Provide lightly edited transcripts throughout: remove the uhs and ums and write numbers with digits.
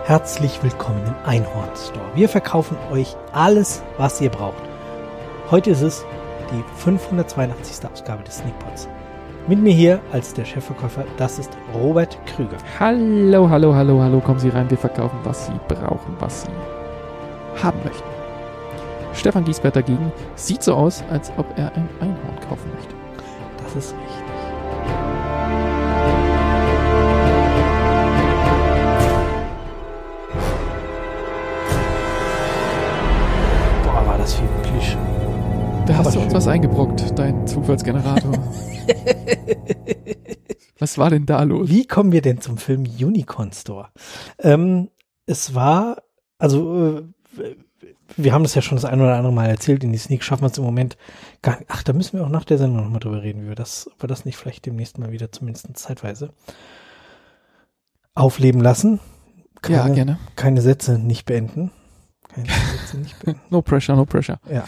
Herzlich willkommen im Einhorn Store. Wir verkaufen euch alles, was ihr braucht. Heute ist es die 582. Ausgabe des Sneakpots. Mit mir hier als der Chefverkäufer, das ist Robert Krüger. Hallo. Kommen Sie rein, wir verkaufen, was Sie brauchen, was Sie haben möchten. Stefan Giesbert dagegen sieht so aus, als ob er ein Einhorn kaufen möchte. Das ist richtig. Boah, war das viel Plüsch. Da hast du uns was eingebrockt, dein Zufallsgenerator. Was war denn da los? Wie kommen wir denn zum Film Unicorn Store? Es war, wir haben das ja schon das ein oder andere Mal erzählt, in die Sneak schaffen wir es im Moment gar nicht. Ach, da müssen wir auch nach der Sendung nochmal drüber reden, ob wir das nicht vielleicht demnächst mal wieder zumindest zeitweise aufleben lassen. Ja, gerne. Keine Sätze nicht beenden. No pressure. Ja.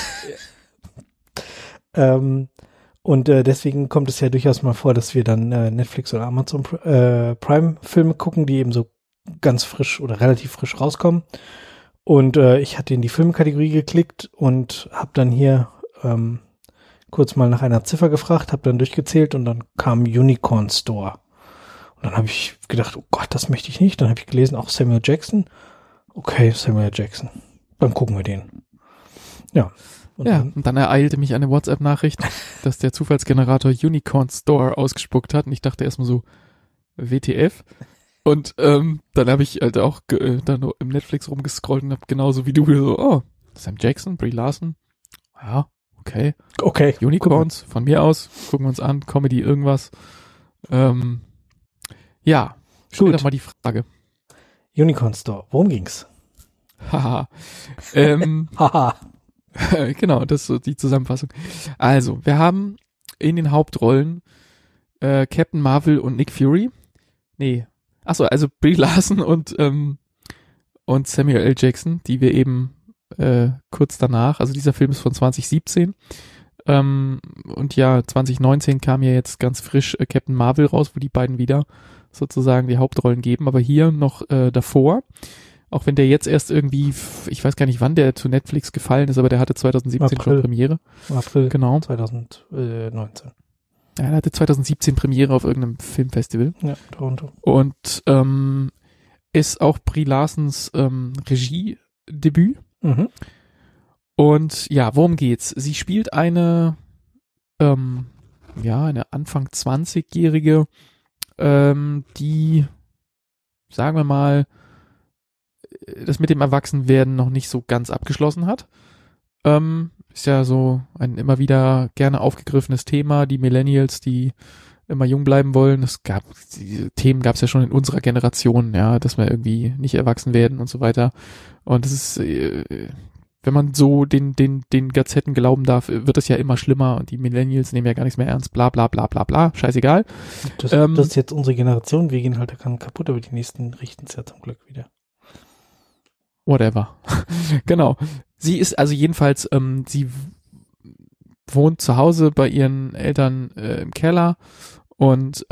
Deswegen kommt es ja durchaus mal vor, dass wir dann Netflix oder Amazon Prime Filme gucken, die eben so ganz frisch oder relativ frisch rauskommen. Und ich hatte in die Filmkategorie geklickt und habe dann hier kurz mal nach einer Ziffer gefragt, habe dann durchgezählt und dann kam Unicorn Store. Und dann habe ich gedacht, oh Gott, das möchte ich nicht. Dann habe ich gelesen, auch Samuel Jackson. Okay, Samuel Jackson. Dann gucken wir den. Ja. Und dann ereilte mich eine WhatsApp-Nachricht, dass der Zufallsgenerator Unicorn Store ausgespuckt hat. Und ich dachte erstmal so, WTF? Und dann habe ich halt auch dann im Netflix rumgescrollt und habe genauso wie du so, oh, Sam Jackson, Brie Larson, ja, okay. Unicorns, von mir aus, gucken wir uns an, Comedy, irgendwas. Ja, stell doch mal die Frage. Unicorn Store, worum ging's? Haha. Genau, das ist so die Zusammenfassung. Also, wir haben in den Hauptrollen Captain Marvel und Nick Fury. Also Brie Larson und Samuel L. Jackson, die wir eben kurz danach, also dieser Film ist von 2017 und ja, 2019 kam ja jetzt ganz frisch Captain Marvel raus, wo die beiden wieder sozusagen die Hauptrollen geben, aber hier noch davor, auch wenn der jetzt erst irgendwie, ich weiß gar nicht, wann der zu Netflix gefallen ist, aber der hatte 2017 schon Premiere. April genau. 2019. Ja, er hatte 2017 Premiere auf irgendeinem Filmfestival. Ja, Toronto. Und ist auch Brie Larsons Regiedebüt. Mhm. Und ja, worum geht's? Sie spielt eine Anfang 20-Jährige, die, sagen wir mal, das mit dem Erwachsenwerden noch nicht so ganz abgeschlossen hat. Ist ja so ein immer wieder gerne aufgegriffenes Thema, die Millennials, die immer jung bleiben wollen. Diese Themen gab es ja schon in unserer Generation, ja, dass wir irgendwie nicht erwachsen werden und so weiter. Und das ist, wenn man so den Gazetten glauben darf, wird es ja immer schlimmer und die Millennials nehmen ja gar nichts mehr ernst, bla bla bla bla bla, scheißegal. Das ist jetzt unsere Generation, wir gehen halt daran kaputt, aber die nächsten richten es ja zum Glück wieder. Whatever. Genau. Sie ist also jedenfalls, sie wohnt zu Hause bei ihren Eltern im Keller und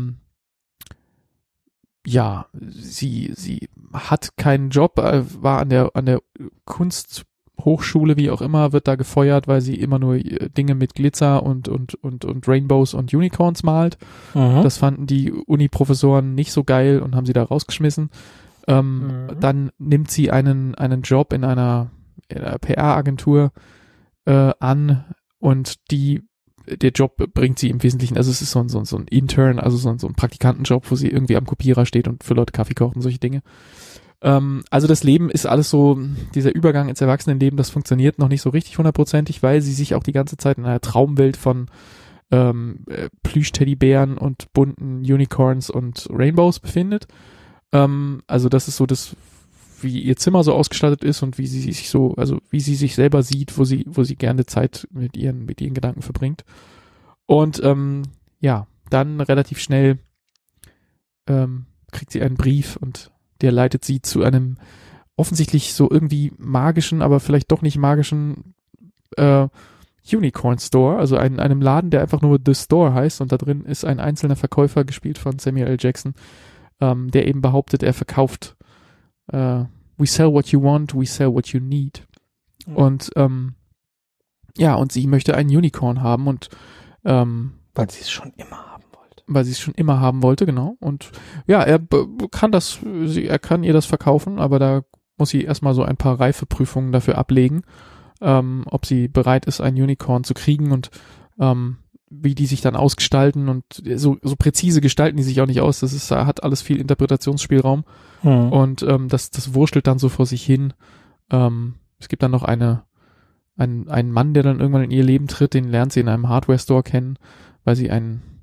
sie hat keinen Job, war an der Kunsthochschule, wie auch immer, wird da gefeuert, weil sie immer nur Dinge mit Glitzer und Rainbows und Unicorns malt. Mhm. Das fanden die Uni-Professoren nicht so geil und haben sie da rausgeschmissen. Dann nimmt sie einen Job in einer PR-Agentur an und der Job bringt sie im Wesentlichen, also es ist so ein Intern, also so ein Praktikantenjob, wo sie irgendwie am Kopierer steht und für Leute Kaffee kocht und solche Dinge. Also das Leben ist alles so, dieser Übergang ins Erwachsenenleben, das funktioniert noch nicht so richtig 100%, weil sie sich auch die ganze Zeit in einer Traumwelt von Plüsch-Teddybären und bunten Unicorns und Rainbows befindet. Also das ist so das, wie ihr Zimmer so ausgestattet ist und wie sie sich selber sieht, wo sie gerne Zeit mit ihren Gedanken verbringt. Und dann relativ schnell kriegt sie einen Brief und der leitet sie zu einem offensichtlich so irgendwie magischen, aber vielleicht doch nicht magischen Unicorn Store, also einem Laden, der einfach nur The Store heißt und da drin ist ein einzelner Verkäufer, gespielt von Samuel L. Jackson, der eben behauptet, er verkauft we sell what you want, we sell what you need. Und und sie möchte ein Unicorn haben und weil sie es schon immer haben wollte. Genau. Und ja, er kann ihr das verkaufen, aber da muss sie erstmal so ein paar Reifeprüfungen dafür ablegen, ob sie bereit ist, ein Unicorn zu kriegen und wie die sich dann ausgestalten und so präzise gestalten die sich auch nicht aus. Hat alles viel Interpretationsspielraum und das wurschtelt dann so vor sich hin. Es gibt dann noch einen Mann, der dann irgendwann in ihr Leben tritt, den lernt sie in einem Hardware-Store kennen, weil sie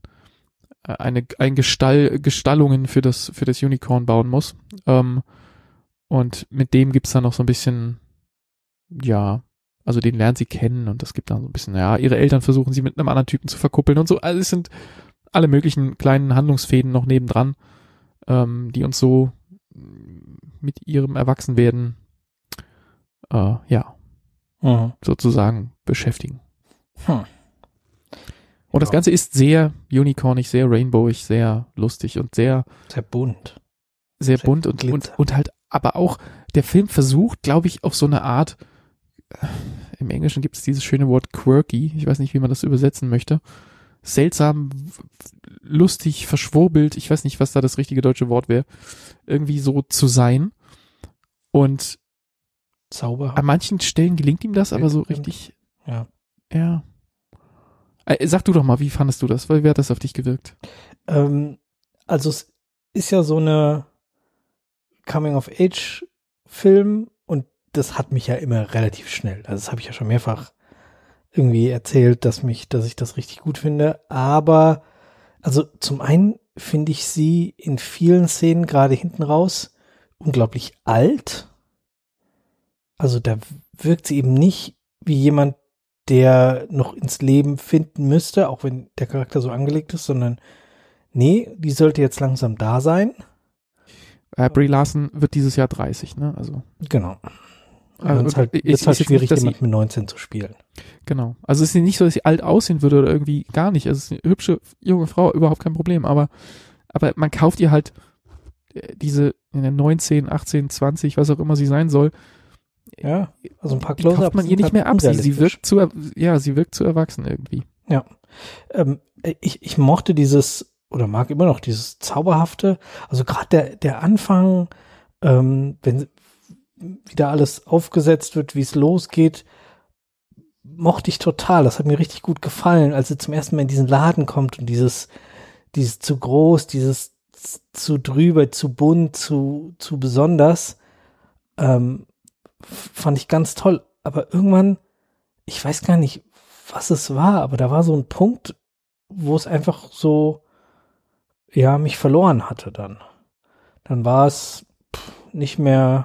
Gestallungen für das Unicorn bauen muss. Und mit dem gibt's dann noch so ein bisschen, also den lernt sie kennen und das gibt dann so ein bisschen, ihre Eltern versuchen sie mit einem anderen Typen zu verkuppeln und so. Also es sind alle möglichen kleinen Handlungsfäden noch nebendran, die uns so mit ihrem Erwachsenwerden sozusagen beschäftigen. Und das Ganze ist sehr unicornig, sehr rainbowig, sehr lustig und sehr bunt. Sehr bunt und halt, aber auch der Film versucht, glaube ich, auf so eine Art, im Englischen gibt es dieses schöne Wort quirky, ich weiß nicht, wie man das übersetzen möchte, seltsam, lustig, verschwurbelt, ich weiß nicht, was da das richtige deutsche Wort wäre, irgendwie so zu sein und zauberhaft. An manchen Stellen gelingt ihm das, aber so richtig, ja. Sag du doch mal, wie fandest du das? Wie hat das auf dich gewirkt? Also es ist ja so eine Coming-of-Age-Film und das hat mich ja immer relativ schnell. Also das habe ich ja schon mehrfach irgendwie erzählt, dass ich das richtig gut finde. Aber also zum einen finde ich sie in vielen Szenen gerade hinten raus unglaublich alt. Also da wirkt sie eben nicht wie jemand, der noch ins Leben finden müsste, auch wenn der Charakter so angelegt ist, sondern nee, die sollte jetzt langsam da sein. Brie Larson wird dieses Jahr 30, ne? Also genau. Also es ist halt schwierig, jemand mit 19 zu spielen. Genau. Also es ist nicht so, dass sie alt aussehen würde oder irgendwie gar nicht. Also es ist eine hübsche junge Frau, überhaupt kein Problem. Aber man kauft ihr halt diese 19, 18, 20, was auch immer sie sein soll. Ja, also ein paar Close-ups kauft man ihr nicht mehr ab. Sie wirkt zu erwachsen irgendwie. Ja. Ich mochte mag immer noch dieses Zauberhafte. Also gerade der Anfang, wenn wieder alles aufgesetzt wird, wie es losgeht, mochte ich total. Das hat mir richtig gut gefallen, als sie zum ersten Mal in diesen Laden kommt und dieses zu groß, dieses zu drüber, zu bunt, zu besonders, fand ich ganz toll. Aber irgendwann, ich weiß gar nicht, was es war, aber da war so ein Punkt, wo es einfach so, mich verloren hatte dann. Dann war es nicht mehr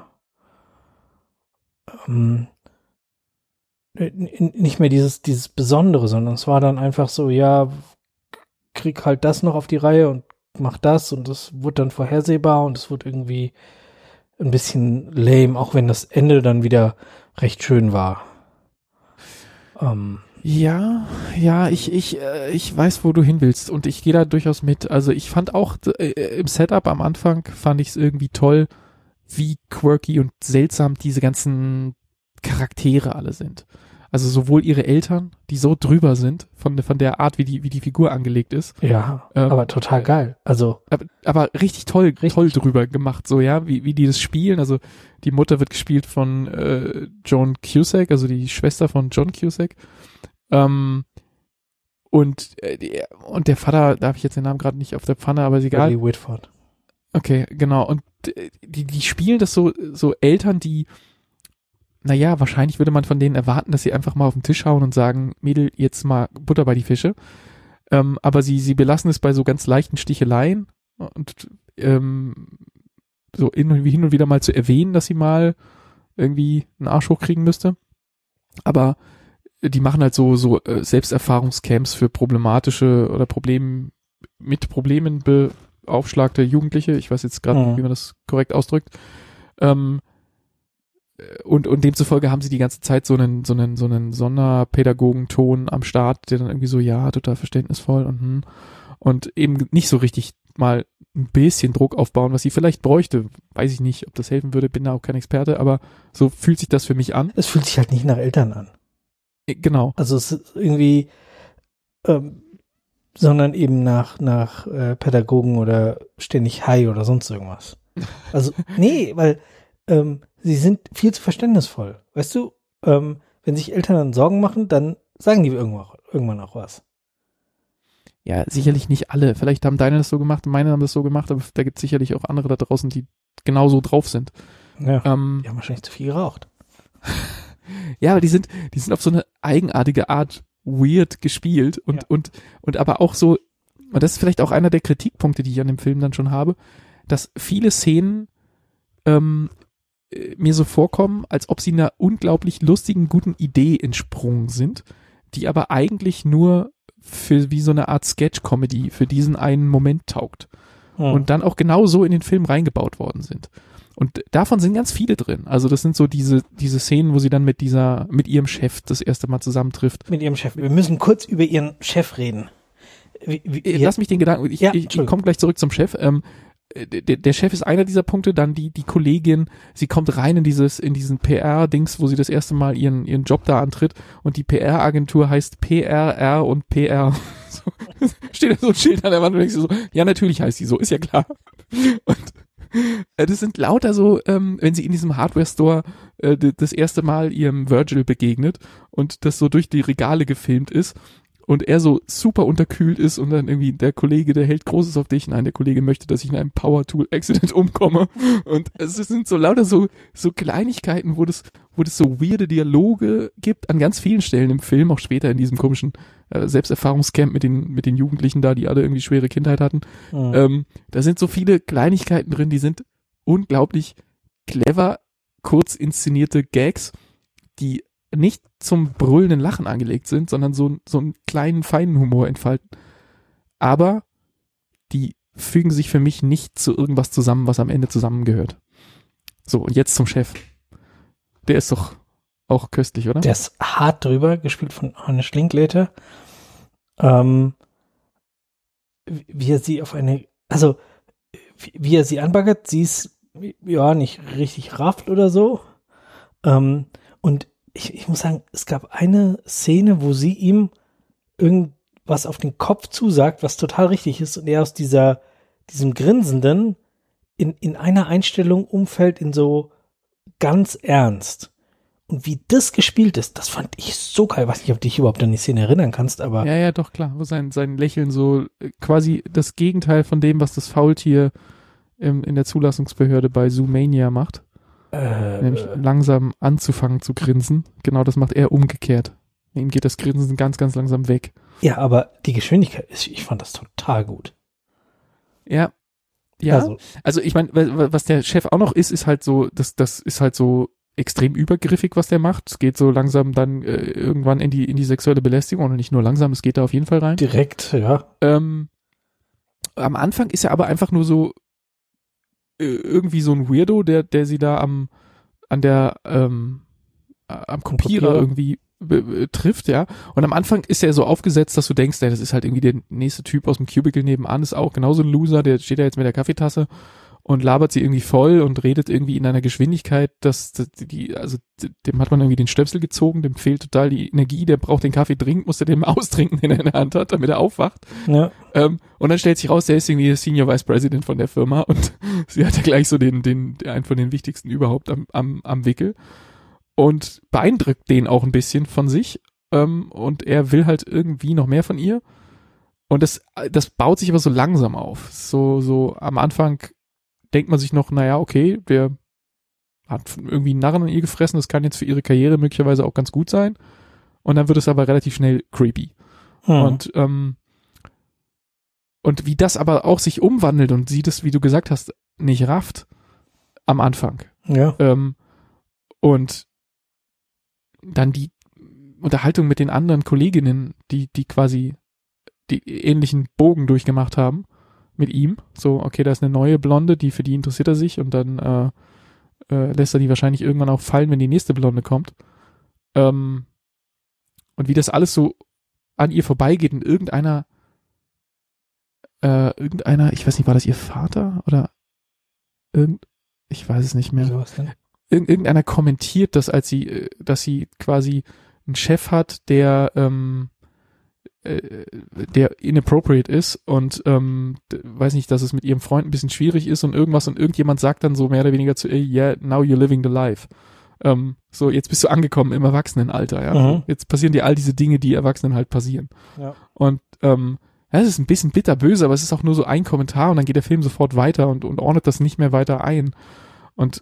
nicht mehr dieses Besondere, sondern es war dann einfach so, krieg halt das noch auf die Reihe und mach das und das wurde dann vorhersehbar und es wurde irgendwie ein bisschen lame, auch wenn das Ende dann wieder recht schön war. Ich weiß, wo du hin willst und ich gehe da durchaus mit. Also ich fand auch im Setup am Anfang fand ich es irgendwie toll, wie quirky und seltsam diese ganzen Charaktere alle sind. Also sowohl ihre Eltern, die so drüber sind von der Art, wie die Figur angelegt ist. Ja, aber total geil. Also aber richtig toll drüber gemacht, so wie die das spielen. Also die Mutter wird gespielt von Joan Cusack, also die Schwester von John Cusack. Und der Vater, da habe ich jetzt den Namen gerade nicht auf der Pfanne, aber ist egal. Bradley Whitford. Okay, genau. Und die spielen das so Eltern, die, wahrscheinlich würde man von denen erwarten, dass sie einfach mal auf den Tisch hauen und sagen, Mädel, jetzt mal Butter bei die Fische. Aber sie belassen es bei so ganz leichten Sticheleien und so hin und wieder mal zu erwähnen, dass sie mal irgendwie einen Arsch hochkriegen müsste. Aber die machen halt so Selbsterfahrungscamps für problematische oder mit Problemen beaufschlagte Jugendliche. Ich weiß jetzt gerade nicht, wie man das korrekt ausdrückt. Und demzufolge haben sie die ganze Zeit so einen Sonderpädagogenton am Start, der dann irgendwie so, total verständnisvoll und eben nicht so richtig zumindest mal ein bisschen Druck aufbauen, was sie vielleicht bräuchte. Weiß ich nicht, ob das helfen würde, bin da auch kein Experte, aber so fühlt sich das für mich an. Es fühlt sich halt nicht nach Eltern an. Genau. Also es ist irgendwie, sondern eben nach Pädagogen oder ständig Hi oder sonst irgendwas. Also, nee, weil sie sind viel zu verständnisvoll. Weißt du, wenn sich Eltern dann Sorgen machen, dann sagen die irgendwann auch was. Ja, sicherlich nicht alle. Vielleicht haben deine das so gemacht und meine haben das so gemacht, aber da gibt es sicherlich auch andere da draußen, die genauso drauf sind. Ja, die haben wahrscheinlich zu viel geraucht. Ja, aber die sind auf so eine eigenartige Art weird gespielt und aber auch so, und das ist vielleicht auch einer der Kritikpunkte, die ich an dem Film dann schon habe, dass viele Szenen mir so vorkommen, als ob sie einer unglaublich lustigen, guten Idee entsprungen sind, die aber eigentlich nur für wie so eine Art Sketch-Comedy für diesen einen Moment taugt. Und dann auch genau so in den Film reingebaut worden sind. Und davon sind ganz viele drin. Also das sind so diese Szenen, wo sie dann mit ihrem Chef das erste Mal zusammentrifft. Mit ihrem Chef. Wir müssen kurz über ihren Chef reden. Lass mich den Gedanken, ich komme gleich zurück zum Chef. Der Chef ist einer dieser Punkte, dann die Kollegin, sie kommt rein in diesen PR-Dings, wo sie das erste Mal ihren Job da antritt und die PR-Agentur heißt PRR und PR. So, steht da so ein Schild an der Wand und denkst du so, ja natürlich heißt die so, ist ja klar. Und das sind lauter so, wenn sie in diesem Hardware-Store das erste Mal ihrem Virgil begegnet und das so durch die Regale gefilmt ist und er so super unterkühlt ist und dann irgendwie der Kollege, der hält Großes auf dich. Nein, der Kollege möchte, dass ich in einem Power-Tool-Accident umkomme. Und es sind so lauter so Kleinigkeiten, wo das so weirde Dialoge gibt an ganz vielen Stellen im Film, auch später in diesem komischen Selbsterfahrungscamp mit den Jugendlichen da, die alle irgendwie schwere Kindheit hatten. Da sind so viele Kleinigkeiten drin, die sind unglaublich clever, kurz inszenierte Gags, die nicht zum brüllenden Lachen angelegt sind, sondern so einen kleinen, feinen Humor entfalten. Aber die fügen sich für mich nicht zu irgendwas zusammen, was am Ende zusammengehört. So, und jetzt zum Chef. Der ist doch auch köstlich, oder? Der ist hart drüber, gespielt von Arne Schlinkleiter. Wie er sie wie er sie anbaggert, sie ist ja nicht richtig rafft oder so. Und ich muss sagen, es gab eine Szene, wo sie ihm irgendwas auf den Kopf zusagt, was total richtig ist, und er aus diesem Grinsenden in einer Einstellung umfällt in so ganz ernst. Und wie das gespielt ist, das fand ich so geil. Ich weiß nicht, ob du dich überhaupt an die Szene erinnern kannst, aber. Ja, doch, klar. Wo sein Lächeln so quasi das Gegenteil von dem, was das Faultier in der Zulassungsbehörde bei Zoomania macht. Nämlich langsam anzufangen zu grinsen. Genau, das macht er umgekehrt. Ihm geht das Grinsen ganz, ganz langsam weg. Ja, aber die Geschwindigkeit, ich fand das total gut. Ja. Also ich meine, was der Chef auch noch ist halt so, das ist halt so extrem übergriffig, was der macht. Es geht so langsam dann irgendwann in die sexuelle Belästigung, und nicht nur langsam, es geht da auf jeden Fall rein. Direkt, ja. Am Anfang ist er aber einfach nur so irgendwie so ein Weirdo, der sie da am Kopierer irgendwie trifft, ja. Und am Anfang ist er so aufgesetzt, dass du denkst, das ist halt irgendwie der nächste Typ aus dem Cubicle nebenan, ist auch genauso ein Loser, der steht da jetzt mit der Kaffeetasse und labert sie irgendwie voll und redet irgendwie in einer Geschwindigkeit, dem hat man irgendwie den Stöpsel gezogen, dem fehlt total die Energie, der braucht den Kaffee dringend, muss er den austrinken, den er in der Hand hat, damit er aufwacht. Ja. Und dann stellt sich raus, der ist irgendwie der Senior Vice President von der Firma und sie hat ja gleich so einen von den wichtigsten überhaupt am Wickel und beeindruckt den auch ein bisschen von sich, und er will halt irgendwie noch mehr von ihr, und das baut sich aber so langsam auf. So am Anfang denkt man sich noch, naja, okay, der hat irgendwie einen Narren an ihr gefressen, das kann jetzt für ihre Karriere möglicherweise auch ganz gut sein. Und dann wird es aber relativ schnell creepy. Und wie das aber auch sich umwandelt und sie das, wie du gesagt hast, nicht rafft am Anfang. Ja. Und dann die Unterhaltung mit den anderen Kolleginnen, die quasi die ähnlichen Bogen durchgemacht haben mit ihm. So, okay, da ist eine neue Blonde, für die interessiert er sich, und dann lässt er die wahrscheinlich irgendwann auch fallen, wenn die nächste Blonde kommt. Und wie das alles so an ihr vorbeigeht in irgendeiner irgendeiner, ich weiß nicht, war das ihr Vater oder ich weiß es nicht mehr. Sowas denn? Irgendeiner kommentiert das, dass sie quasi einen Chef hat, der inappropriate ist und weiß nicht, dass es mit ihrem Freund ein bisschen schwierig ist und irgendwas und irgendjemand sagt dann so mehr oder weniger zu ihr, yeah, now you're living the life. So, jetzt bist du angekommen im Erwachsenenalter, ja. Mhm. Jetzt passieren dir all diese Dinge, die Erwachsenen halt passieren. Ja. Und es ist ein bisschen bitterböse, aber es ist auch nur so ein Kommentar und dann geht der Film sofort weiter und ordnet das nicht mehr weiter ein. Und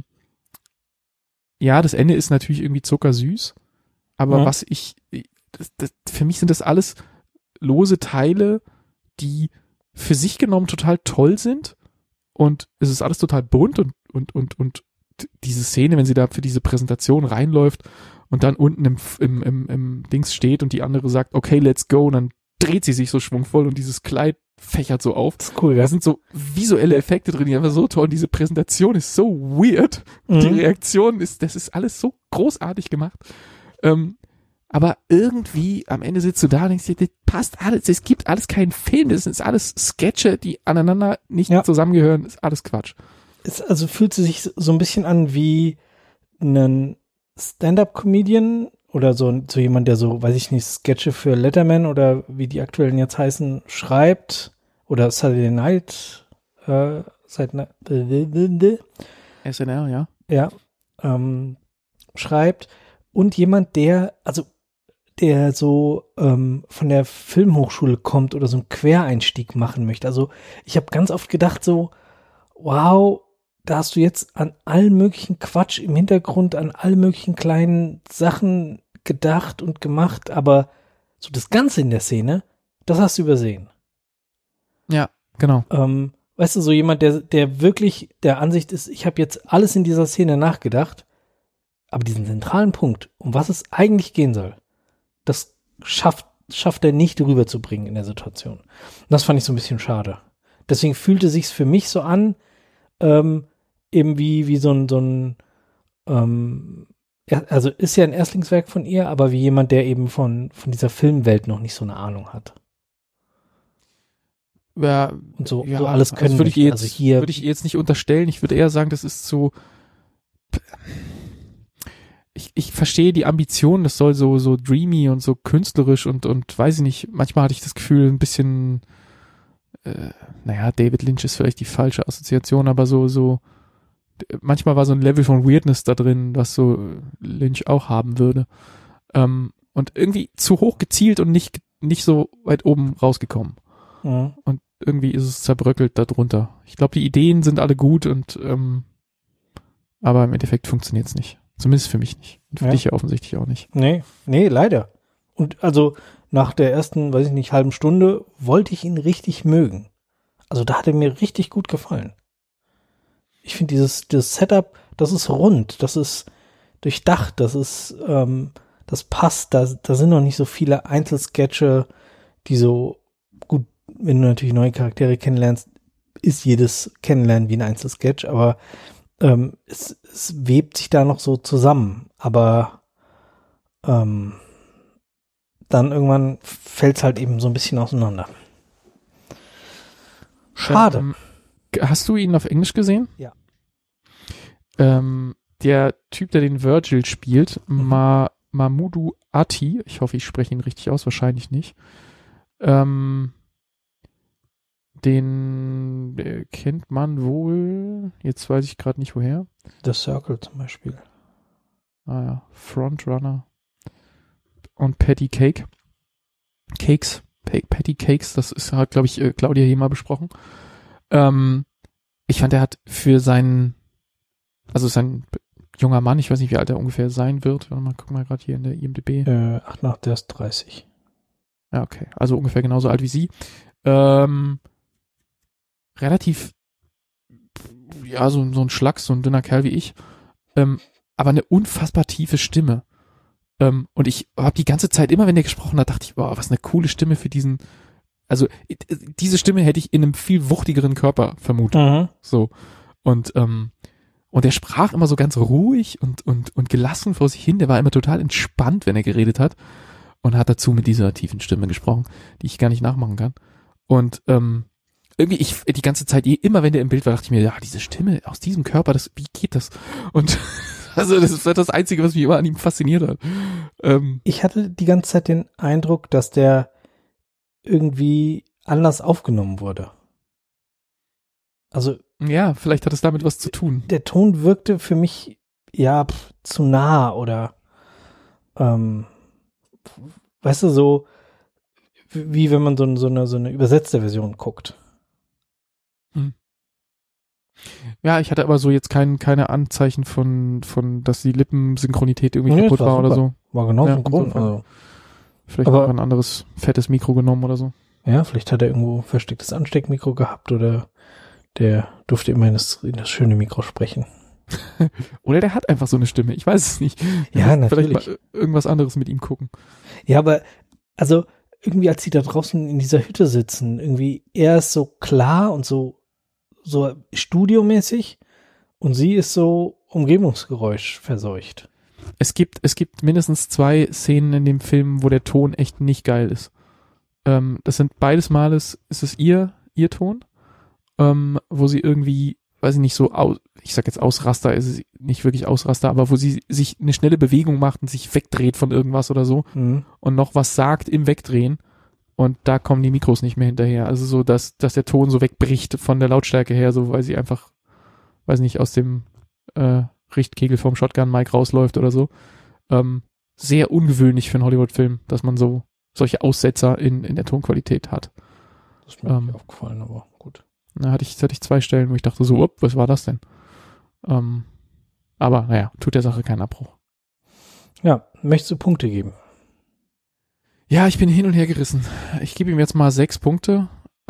ja, das Ende ist natürlich irgendwie zuckersüß, aber für mich sind das alles lose Teile, die für sich genommen total toll sind und es ist alles total bunt und diese Szene, wenn sie da für diese Präsentation reinläuft und dann unten im Dings steht und die andere sagt, okay, let's go, und dann dreht sie sich so schwungvoll und dieses Kleid fächert so auf. Das ist cool, ja. Da sind so visuelle Effekte drin, die einfach so toll und diese Präsentation ist so weird. Mhm. Die Reaktion das ist alles so großartig gemacht. Aber irgendwie am Ende sitzt du da und denkst dir, das passt alles, es gibt alles keinen Film, das sind alles Sketche, die aneinander nicht zusammengehören, ist alles Quatsch. Also fühlt sich so ein bisschen an wie ein Stand-up-Comedian oder so jemand, der so, weiß ich nicht, Sketche für Letterman oder wie die aktuellen jetzt heißen, schreibt oder Saturday Night, SNL, ja. Ja, schreibt und jemand, der so von der Filmhochschule kommt oder so einen Quereinstieg machen möchte. Also ich habe ganz oft gedacht so, wow, da hast du jetzt an allen möglichen Quatsch im Hintergrund, an allen möglichen kleinen Sachen gedacht und gemacht, aber so das Ganze in der Szene, das hast du übersehen. Ja, genau. Weißt du, so jemand, der wirklich der Ansicht ist, ich habe jetzt alles in dieser Szene nachgedacht, aber diesen zentralen Punkt, um was es eigentlich gehen soll, das schafft er nicht rüberzubringen in der Situation. Und das fand ich so ein bisschen schade. Deswegen fühlte sich's für mich so an, eben wie so ein also ist ja ein Erstlingswerk von ihr, aber wie jemand, der eben von dieser Filmwelt noch nicht so eine Ahnung hat. Ja, und so alles können. Also würde ich ihr jetzt nicht unterstellen. Ich würde eher sagen, das ist so. Ich verstehe die Ambition, das soll so dreamy und so künstlerisch und weiß ich nicht. Manchmal hatte ich das Gefühl, ein bisschen, David Lynch ist vielleicht die falsche Assoziation, aber so manchmal war so ein Level von Weirdness da drin, was so Lynch auch haben würde. Und irgendwie zu hoch gezielt und nicht so weit oben rausgekommen. Mhm. Und irgendwie ist es zerbröckelt darunter. Ich glaube, die Ideen sind alle gut und aber im Endeffekt funktioniert es nicht. Zumindest für mich nicht. Und für dich ja offensichtlich auch nicht. Nee, leider. Und also nach der ersten, weiß ich nicht, halben Stunde wollte ich ihn richtig mögen. Also da hat er mir richtig gut gefallen. Ich finde dieses Setup, das ist rund, das ist durchdacht, das passt, da sind noch nicht so viele Einzelsketche, die so gut, wenn du natürlich neue Charaktere kennenlernst, ist jedes Kennenlernen wie ein Einzelsketch, aber es webt sich da noch so zusammen, aber dann irgendwann fällt es halt eben so ein bisschen auseinander. Schade. Hast du ihn auf Englisch gesehen? Ja. Der Typ, der den Virgil spielt, Mahmoud Ati, ich hoffe, ich spreche ihn richtig aus, wahrscheinlich nicht, den kennt man wohl, jetzt weiß ich gerade nicht woher. The Circle zum Beispiel. Ah ja, Frontrunner und Patty Cakes, das ist halt, glaube ich, Claudia hier mal besprochen. Ich fand, er hat für sein junger Mann, ich weiß nicht, wie alt er ungefähr sein wird. Warte mal, guck mal gerade hier in der IMDb. Der ist 30. Ja, okay. Also ungefähr genauso alt wie sie. Relativ, ja, so ein Schlacks, so ein dünner Kerl wie ich. Aber eine unfassbar tiefe Stimme. Und ich habe die ganze Zeit, immer wenn der gesprochen hat, dachte ich, wow, was eine coole Stimme für diesen. Also diese Stimme hätte ich in einem viel wuchtigeren Körper vermutet. Mhm. So. Und er sprach immer so ganz ruhig und gelassen vor sich hin. Der war immer total entspannt, wenn er geredet hat. Und hat dazu mit dieser tiefen Stimme gesprochen, die ich gar nicht nachmachen kann. Und irgendwie, die ganze Zeit, immer wenn der im Bild war, dachte ich mir, ja, diese Stimme aus diesem Körper, wie geht das? Und also das ist das Einzige, was mich immer an ihm fasziniert hat. Ich hatte die ganze Zeit den Eindruck, dass der irgendwie anders aufgenommen wurde. Also ja, vielleicht hat es damit was zu tun. Der Ton wirkte für mich zu nah oder weißt du, so wie wenn man so eine übersetzte Version guckt. Ja, ich hatte aber so jetzt keine Anzeichen von, dass die Lippensynchronität irgendwie kaputt war oder so. War genau synchron. Also. Vielleicht hat er ein anderes fettes Mikro genommen oder so. Ja, vielleicht hat er irgendwo verstecktes Ansteckmikro gehabt oder der durfte immer in das schöne Mikro sprechen. Oder der hat einfach so eine Stimme, ich weiß es nicht. Ja, natürlich. Vielleicht mal irgendwas anderes mit ihm gucken. Ja, aber also irgendwie, als sie da draußen in dieser Hütte sitzen, irgendwie er ist so klar und so studiomäßig und sie ist so Umgebungsgeräusch verseucht. Es gibt mindestens 2 Szenen in dem Film, wo der Ton echt nicht geil ist. Das sind beides Male, ist es ihr Ton, wo sie irgendwie, weiß ich nicht, ich sag jetzt Ausraster, ist es nicht wirklich Ausraster, aber wo sie sich eine schnelle Bewegung macht und sich wegdreht von irgendwas oder so und noch was sagt im Wegdrehen und da kommen die Mikros nicht mehr hinterher. Also so, dass der Ton so wegbricht von der Lautstärke her, so weil sie einfach, weiß nicht, aus dem Richtkegel vom Shotgun-Mic rausläuft oder so. Sehr ungewöhnlich für einen Hollywood-Film, dass man solche Aussetzer in der Tonqualität hat. Das ist mir nicht aufgefallen, aber gut. Da hatte ich 2 Stellen, wo ich dachte so, was war das denn? Aber naja, tut der Sache keinen Abbruch. Ja, möchtest du Punkte geben? Ja, ich bin hin und her gerissen. Ich gebe ihm jetzt mal 6 Punkte.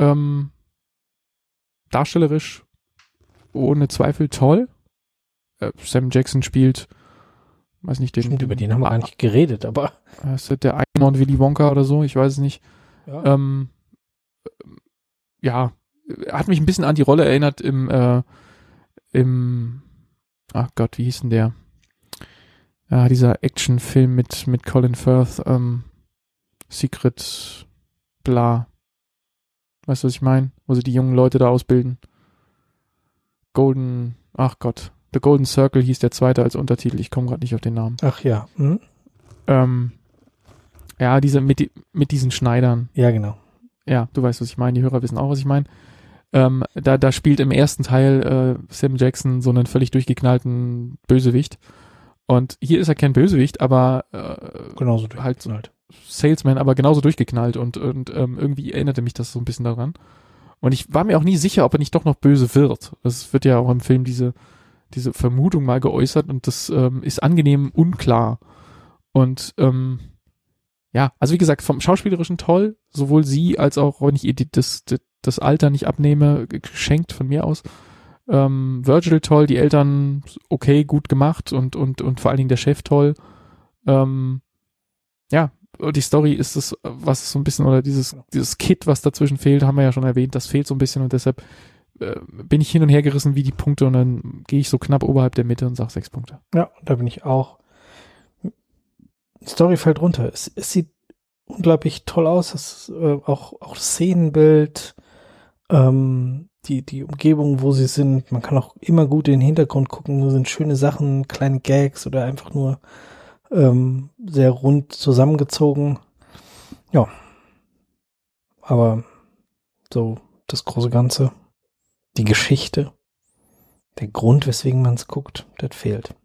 Darstellerisch ohne Zweifel toll. Sam Jackson spielt, weiß nicht, über den haben wir gar nicht geredet, aber ist das der Einhorn Willy Wonka oder so? Ich weiß es nicht. Ja. Ja, hat mich ein bisschen an die Rolle erinnert im ach Gott, wie hieß denn der? Ja, dieser Actionfilm mit Colin Firth, Secret bla. Weißt du, was ich meine? Wo sie die jungen Leute da ausbilden. The Golden Circle hieß der zweite als Untertitel. Ich komme gerade nicht auf den Namen. Ach ja. Ja, mit diesen Schneidern. Ja, genau. Ja, du weißt, was ich meine. Die Hörer wissen auch, was ich meine. Da spielt im ersten Teil Sam Jackson so einen völlig durchgeknallten Bösewicht. Und hier ist er kein Bösewicht, aber genauso halt Salesman, aber genauso durchgeknallt und irgendwie erinnerte mich das so ein bisschen daran. Und ich war mir auch nie sicher, ob er nicht doch noch böse wird. Es wird ja auch im Film diese Vermutung mal geäußert und das ist angenehm unklar. Und ja, also wie gesagt, vom Schauspielerischen toll, sowohl sie als auch, wenn ich ihr das Alter nicht abnehme, geschenkt von mir aus. Virgil toll, die Eltern okay, gut gemacht und vor allen Dingen der Chef toll. Ja, die Story ist es, was so ein bisschen, oder dieses Kit, was dazwischen fehlt, haben wir ja schon erwähnt, das fehlt so ein bisschen und deshalb bin ich hin und her gerissen wie die Punkte und dann gehe ich so knapp oberhalb der Mitte und sage 6 Punkte. Ja, da bin ich auch. Die Story fällt runter. Es sieht unglaublich toll aus, auch das Szenenbild, die Umgebung, wo sie sind. Man kann auch immer gut in den Hintergrund gucken, da sind schöne Sachen, kleine Gags oder einfach nur sehr rund zusammengezogen. Ja. Aber so das große Ganze, die Geschichte, der Grund, weswegen man es guckt, das fehlt.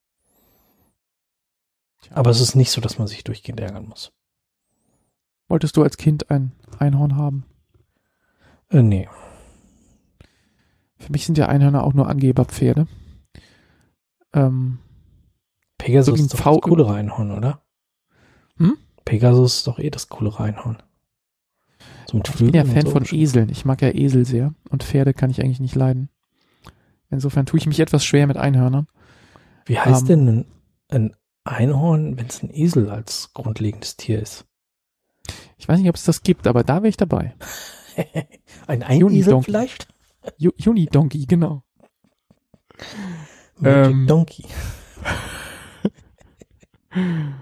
Aber es ist nicht so, dass man sich durchgehend ärgern muss. Wolltest du als Kind ein Einhorn haben? Nee. Für mich sind ja Einhörner auch nur Angeberpferde. Pegasus so ist doch das coolere Einhorn, oder? Pegasus ist doch das coolere Einhorn. So ich bin ja Fan von Eseln. Ich mag ja Esel sehr. Und Pferde kann ich eigentlich nicht leiden. Insofern tue ich mich etwas schwer mit Einhörnern. Wie heißt denn ein Einhorn, wenn es ein Esel als grundlegendes Tier ist? Ich weiß nicht, ob es das gibt, aber da wäre ich dabei. Ein Esel vielleicht? Unidonkey, genau. Magic Donkey.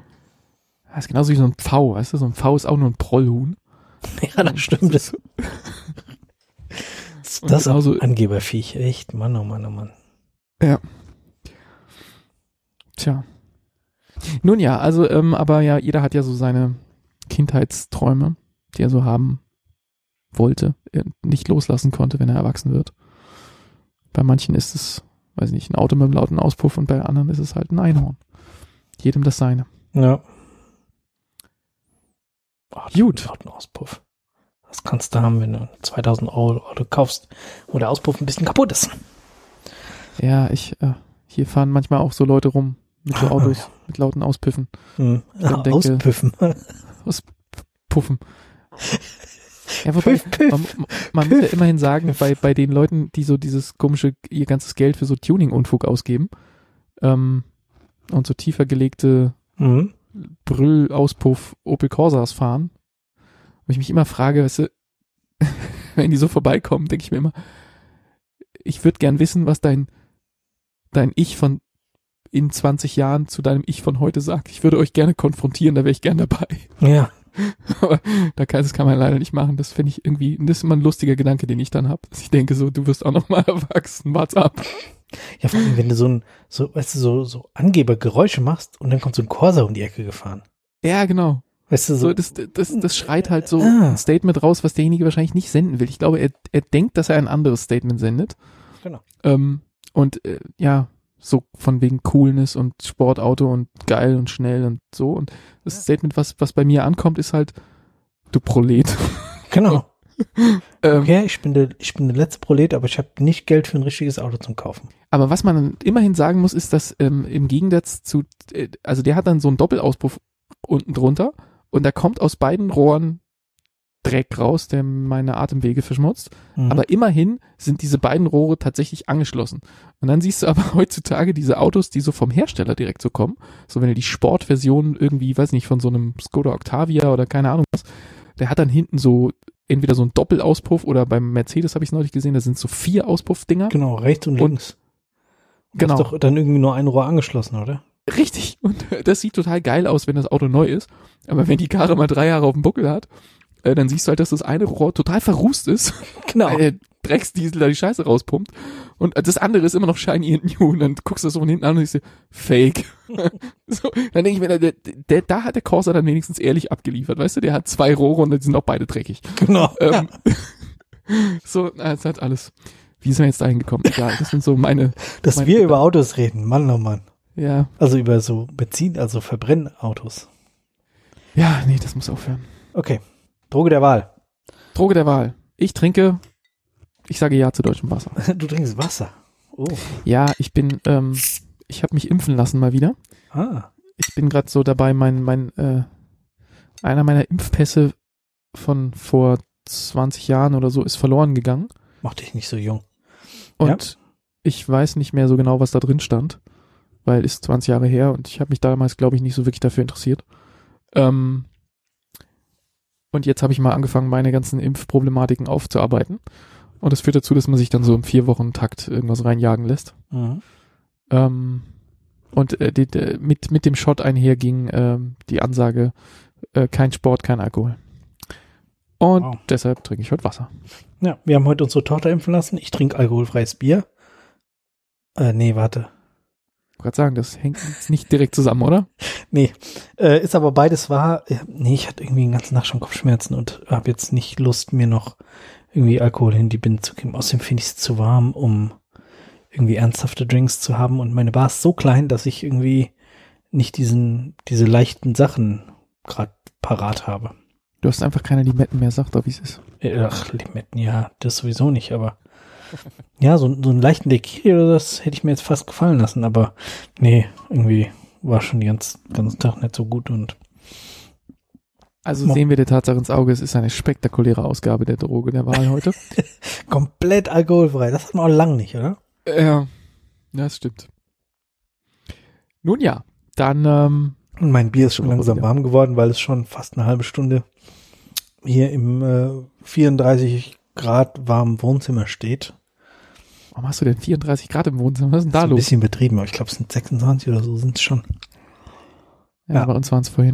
Das ist genauso wie so ein Pfau, weißt du? So ein Pfau ist auch nur ein Prollhuhn. Ja, das stimmt. Das ist auch Angeberviech, echt. Mann, oh Mann, oh Mann. Ja. Tja. Nun ja, also, aber ja, jeder hat ja so seine Kindheitsträume, die er so haben wollte, nicht loslassen konnte, wenn er erwachsen wird. Bei manchen ist es, weiß ich nicht, ein Auto mit einem lauten Auspuff und bei anderen ist es halt ein Einhorn. Jedem das seine. Ja. Gut. Lauten Auspuff. Was kannst du haben, wenn du 2000 Euro Auto kaufst, wo der Auspuff ein bisschen kaputt ist? Ja, hier fahren manchmal auch so Leute rum mit so Autos, mit lauten Auspiffen. Auspiffen. Auspuffen. Ja, wobei, man muss ja immerhin sagen, bei den Leuten, die so dieses komische, ihr ganzes Geld für so Tuning-Unfug ausgeben, und so tiefer gelegte Brüll-Auspuff Opel Corsas fahren, wo ich mich immer frage, weißt du, wenn die so vorbeikommen, denke ich mir immer, ich würde gern wissen, was dein Ich von in 20 Jahren zu deinem Ich von heute sagt. Ich würde euch gerne konfrontieren, da wäre ich gern dabei. Ja. Aber das kann man leider nicht machen. Das finde ich irgendwie, das ist immer ein lustiger Gedanke, den ich dann habe. Ich denke so, du wirst auch noch mal erwachsen, what's up? Ja, vor allem, wenn du so Angebergeräusche machst und dann kommt so ein Corsa um die Ecke gefahren. Ja, genau. Weißt du, so das schreit halt so ein Statement raus, was derjenige wahrscheinlich nicht senden will. Ich glaube, er denkt, dass er ein anderes Statement sendet. Genau. Ja, so von wegen Coolness und Sportauto und geil und schnell und so. Und das Statement, was bei mir ankommt, ist halt, du Prolet. Genau. Okay, ich bin der letzte Prolet, aber ich habe nicht Geld für ein richtiges Auto zum Kaufen. Aber was man immerhin sagen muss, ist, dass im Gegensatz zu, also der hat dann so einen Doppelauspuff unten drunter und da kommt aus beiden Rohren Dreck raus, der meine Atemwege verschmutzt. Aber immerhin sind diese beiden Rohre tatsächlich angeschlossen. Und dann siehst du aber heutzutage diese Autos, die so vom Hersteller direkt so kommen. So wenn du die Sportversion irgendwie, weiß nicht, von so einem Skoda Octavia oder keine Ahnung was, der hat dann hinten so entweder so einen Doppelauspuff oder beim Mercedes habe ich es neulich gesehen, da sind so 4 Auspuffdinger. Genau, rechts und links. Genau. Du hast doch dann irgendwie nur ein Rohr angeschlossen, oder? Richtig. Und das sieht total geil aus, wenn das Auto neu ist. Aber wenn die Karre mal 3 Jahre auf dem Buckel hat, dann siehst du halt, dass das eine Rohr total verrußt ist. Genau. Weil der Drecksdiesel da die Scheiße rauspumpt. Und das andere ist immer noch shiny and new. Und dann guckst du das so von hinten an und ich so, fake. So, dann denke ich mir, da hat der Corsa dann wenigstens ehrlich abgeliefert. Weißt du, der hat 2 Rohre und die sind auch beide dreckig. Genau. So, es hat alles. Wie sind wir jetzt dahin gekommen? Egal, das sind so meine... Dass wir über Autos reden, Mann, oh Mann. Ja. Also über so Benzin, also Verbrennautos. Ja, nee, das muss aufhören. Okay. Droge der Wahl. Droge der Wahl. Ich sage ja zu deutschem Wasser. Du trinkst Wasser. Oh. Ja, ich habe mich impfen lassen mal wieder. Ich bin gerade so dabei, einer meiner Impfpässe von vor 20 Jahren oder so ist verloren gegangen. Mach dich nicht so jung. Und ich weiß nicht mehr so genau, was da drin stand, weil ist 20 Jahre her und ich habe mich damals, glaube ich, nicht so wirklich dafür interessiert. Und jetzt habe ich mal angefangen, meine ganzen Impfproblematiken aufzuarbeiten. Und das führt dazu, dass man sich dann so im 4-Wochen-Takt irgendwas reinjagen lässt. Mhm. Und mit dem Shot einherging die Ansage, kein Sport, kein Alkohol. Und deshalb trinke ich heute Wasser. Ja, wir haben heute unsere Tochter impfen lassen. Ich trinke alkoholfreies Bier. Nee, warte. Ich wollte gerade sagen, das hängt jetzt nicht direkt zusammen, oder? Nee, ist aber beides wahr. Nee, ich hatte irgendwie den ganzen Tag schon Kopfschmerzen und habe jetzt nicht Lust, mir noch irgendwie Alkohol in die Binde zu geben. Außerdem finde ich es zu warm, um irgendwie ernsthafte Drinks zu haben. Und meine Bar ist so klein, dass ich irgendwie nicht diese leichten Sachen gerade parat habe. Du hast einfach keine Limetten mehr, sag doch, wie es ist. Ach, Limetten, ja, das sowieso nicht, aber ja, so einen leichten Daiquiri oder das hätte ich mir jetzt fast gefallen lassen, aber nee, irgendwie war schon den ganzen Tag nicht so gut und also sehen wir der Tatsache ins Auge, es ist eine spektakuläre Ausgabe der Droge der Wahl heute. Komplett alkoholfrei, das hat man auch lang nicht, oder? Ja, das stimmt. Nun ja, dann und mein Bier ist schon langsam warm geworden, weil es schon fast eine halbe Stunde hier im 34 Grad warmen Wohnzimmer steht. Warum hast du denn 34 Grad im Wohnzimmer? Was ist denn da los? Ein bisschen betrieben, aber ich glaube, es sind 26 oder so sind es schon. Ja, bei uns waren es vorhin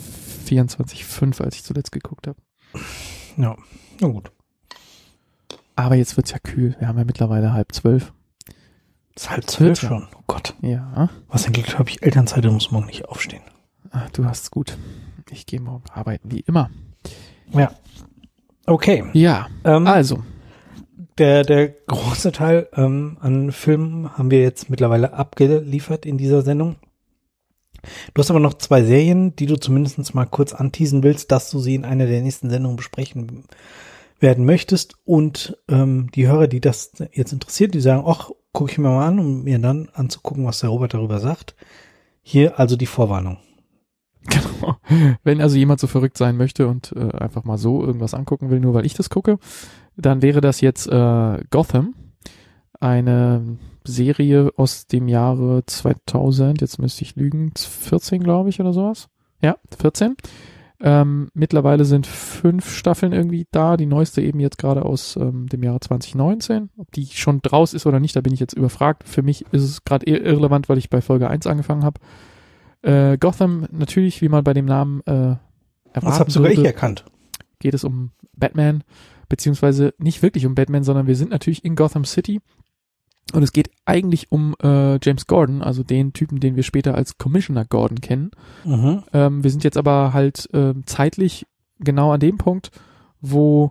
24,5, als ich zuletzt geguckt habe. Ja, na gut. Aber jetzt wird's ja kühl. Wir haben ja mittlerweile 11:30. Ist 11:30 schon. Oh Gott. Ja. Was ein Glück, habe ich Elternzeit und muss morgen nicht aufstehen. Ach, du hast's gut. Ich gehe morgen arbeiten, wie immer. Ja. Okay. Ja, also. Der große Teil an Filmen haben wir jetzt mittlerweile abgeliefert in dieser Sendung. Du hast aber noch 2 Serien, die du zumindest mal kurz anteasen willst, dass du sie in einer der nächsten Sendungen besprechen werden möchtest. Und die Hörer, die das jetzt interessiert, die sagen, ach, gucke ich mir mal an, um mir dann anzugucken, was der Robert darüber sagt. Hier also die Vorwarnung. Genau. Wenn also jemand so verrückt sein möchte und einfach mal so irgendwas angucken will, nur weil ich das gucke, dann wäre das jetzt Gotham, eine Serie aus dem Jahre 2000, jetzt müsste ich lügen, 14 glaube ich oder sowas. Ja, 14. Mittlerweile sind 5 Staffeln irgendwie da, die neueste eben jetzt gerade aus dem Jahre 2019. Ob die schon draus ist oder nicht, da bin ich jetzt überfragt. Für mich ist es gerade irrelevant, weil ich bei Folge 1 angefangen habe. Gotham, natürlich, wie man bei dem Namen erwarten Das habe sogar ich erkannt. Geht es um Batman, beziehungsweise nicht wirklich um Batman, sondern wir sind natürlich in Gotham City und es geht eigentlich um James Gordon, also den Typen, den wir später als Commissioner Gordon kennen. Mhm. Wir sind jetzt aber halt zeitlich genau an dem Punkt, wo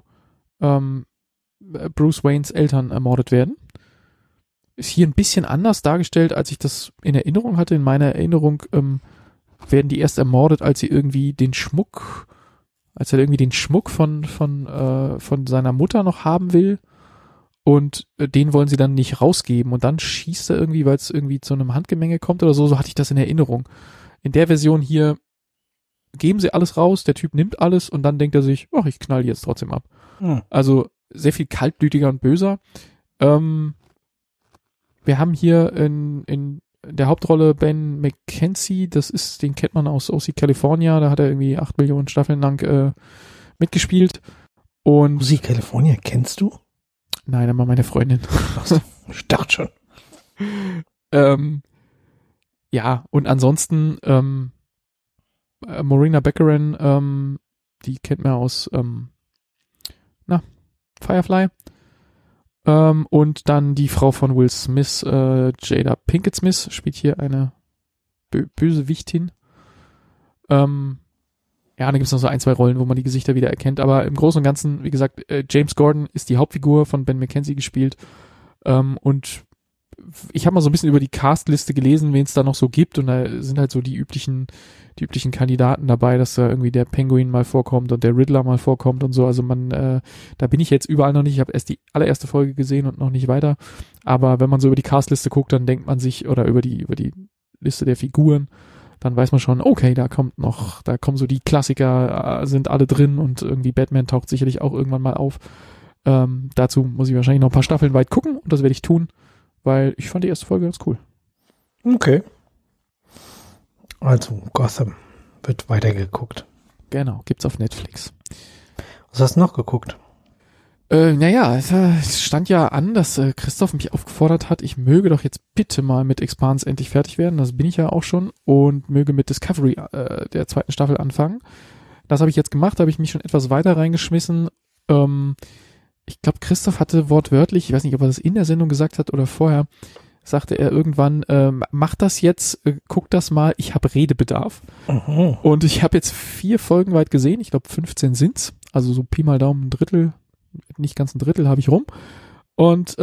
Bruce Waynes Eltern ermordet werden. Ist hier ein bisschen anders dargestellt, als ich das in Erinnerung hatte. In meiner Erinnerung werden die erst ermordet, als er irgendwie den Schmuck von seiner Mutter noch haben will. Und den wollen sie dann nicht rausgeben. Und dann schießt er irgendwie, weil es irgendwie zu einem Handgemenge kommt oder so. So hatte ich das in Erinnerung. In der Version hier geben sie alles raus, der Typ nimmt alles und dann denkt er sich, ach, ich knall die jetzt trotzdem ab. Also sehr viel kaltblütiger und böser. Wir haben hier in der Hauptrolle Ben McKenzie, den kennt man aus OC California, da hat er irgendwie 8 Millionen Staffeln lang mitgespielt. Und OC California kennst du? Nein, aber meine Freundin. Ich dachte schon. Ja, und ansonsten Morena Baccarin, die kennt man aus Firefly. Und dann die Frau von Will Smith, Jada Pinkett Smith, spielt hier eine Bösewichtin. Ja, dann gibt es noch so 1, 2 Rollen, wo man die Gesichter wieder erkennt. Aber im Großen und Ganzen, wie gesagt, James Gordon ist die Hauptfigur, von Ben McKenzie gespielt. Und ich habe mal so ein bisschen über die Castliste gelesen, wen es da noch so gibt. Und da sind halt so die üblichen Kandidaten dabei, dass da irgendwie der Penguin mal vorkommt und der Riddler mal vorkommt und so. Also da bin ich jetzt überall noch nicht. Ich habe erst die allererste Folge gesehen und noch nicht weiter. Aber wenn man so über die Castliste guckt, dann denkt man sich, oder über die Liste der Figuren, dann weiß man schon, okay, da kommen so die Klassiker, sind alle drin und irgendwie Batman taucht sicherlich auch irgendwann mal auf. Dazu muss ich wahrscheinlich noch ein paar Staffeln weit gucken und das werde ich tun, weil ich fand die erste Folge ganz cool. Okay. Also, Gotham wird weitergeguckt. Genau, gibt's auf Netflix. Was hast du noch geguckt? Naja, es stand ja an, dass Christoph mich aufgefordert hat, ich möge doch jetzt bitte mal mit Expanse endlich fertig werden. Das bin ich ja auch schon und möge mit Discovery der 2. Staffel anfangen. Das habe ich jetzt gemacht, da habe ich mich schon etwas weiter reingeschmissen. Ich glaube, Christoph hatte wortwörtlich, ich weiß nicht, ob er das in der Sendung gesagt hat oder vorher, sagte er irgendwann, mach das jetzt, guck das mal, ich habe Redebedarf. Mhm. Und ich habe jetzt 4 Folgen weit gesehen, ich glaube 15 sind's, also so Pi mal Daumen ein Drittel, nicht ganz ein Drittel habe ich rum. Und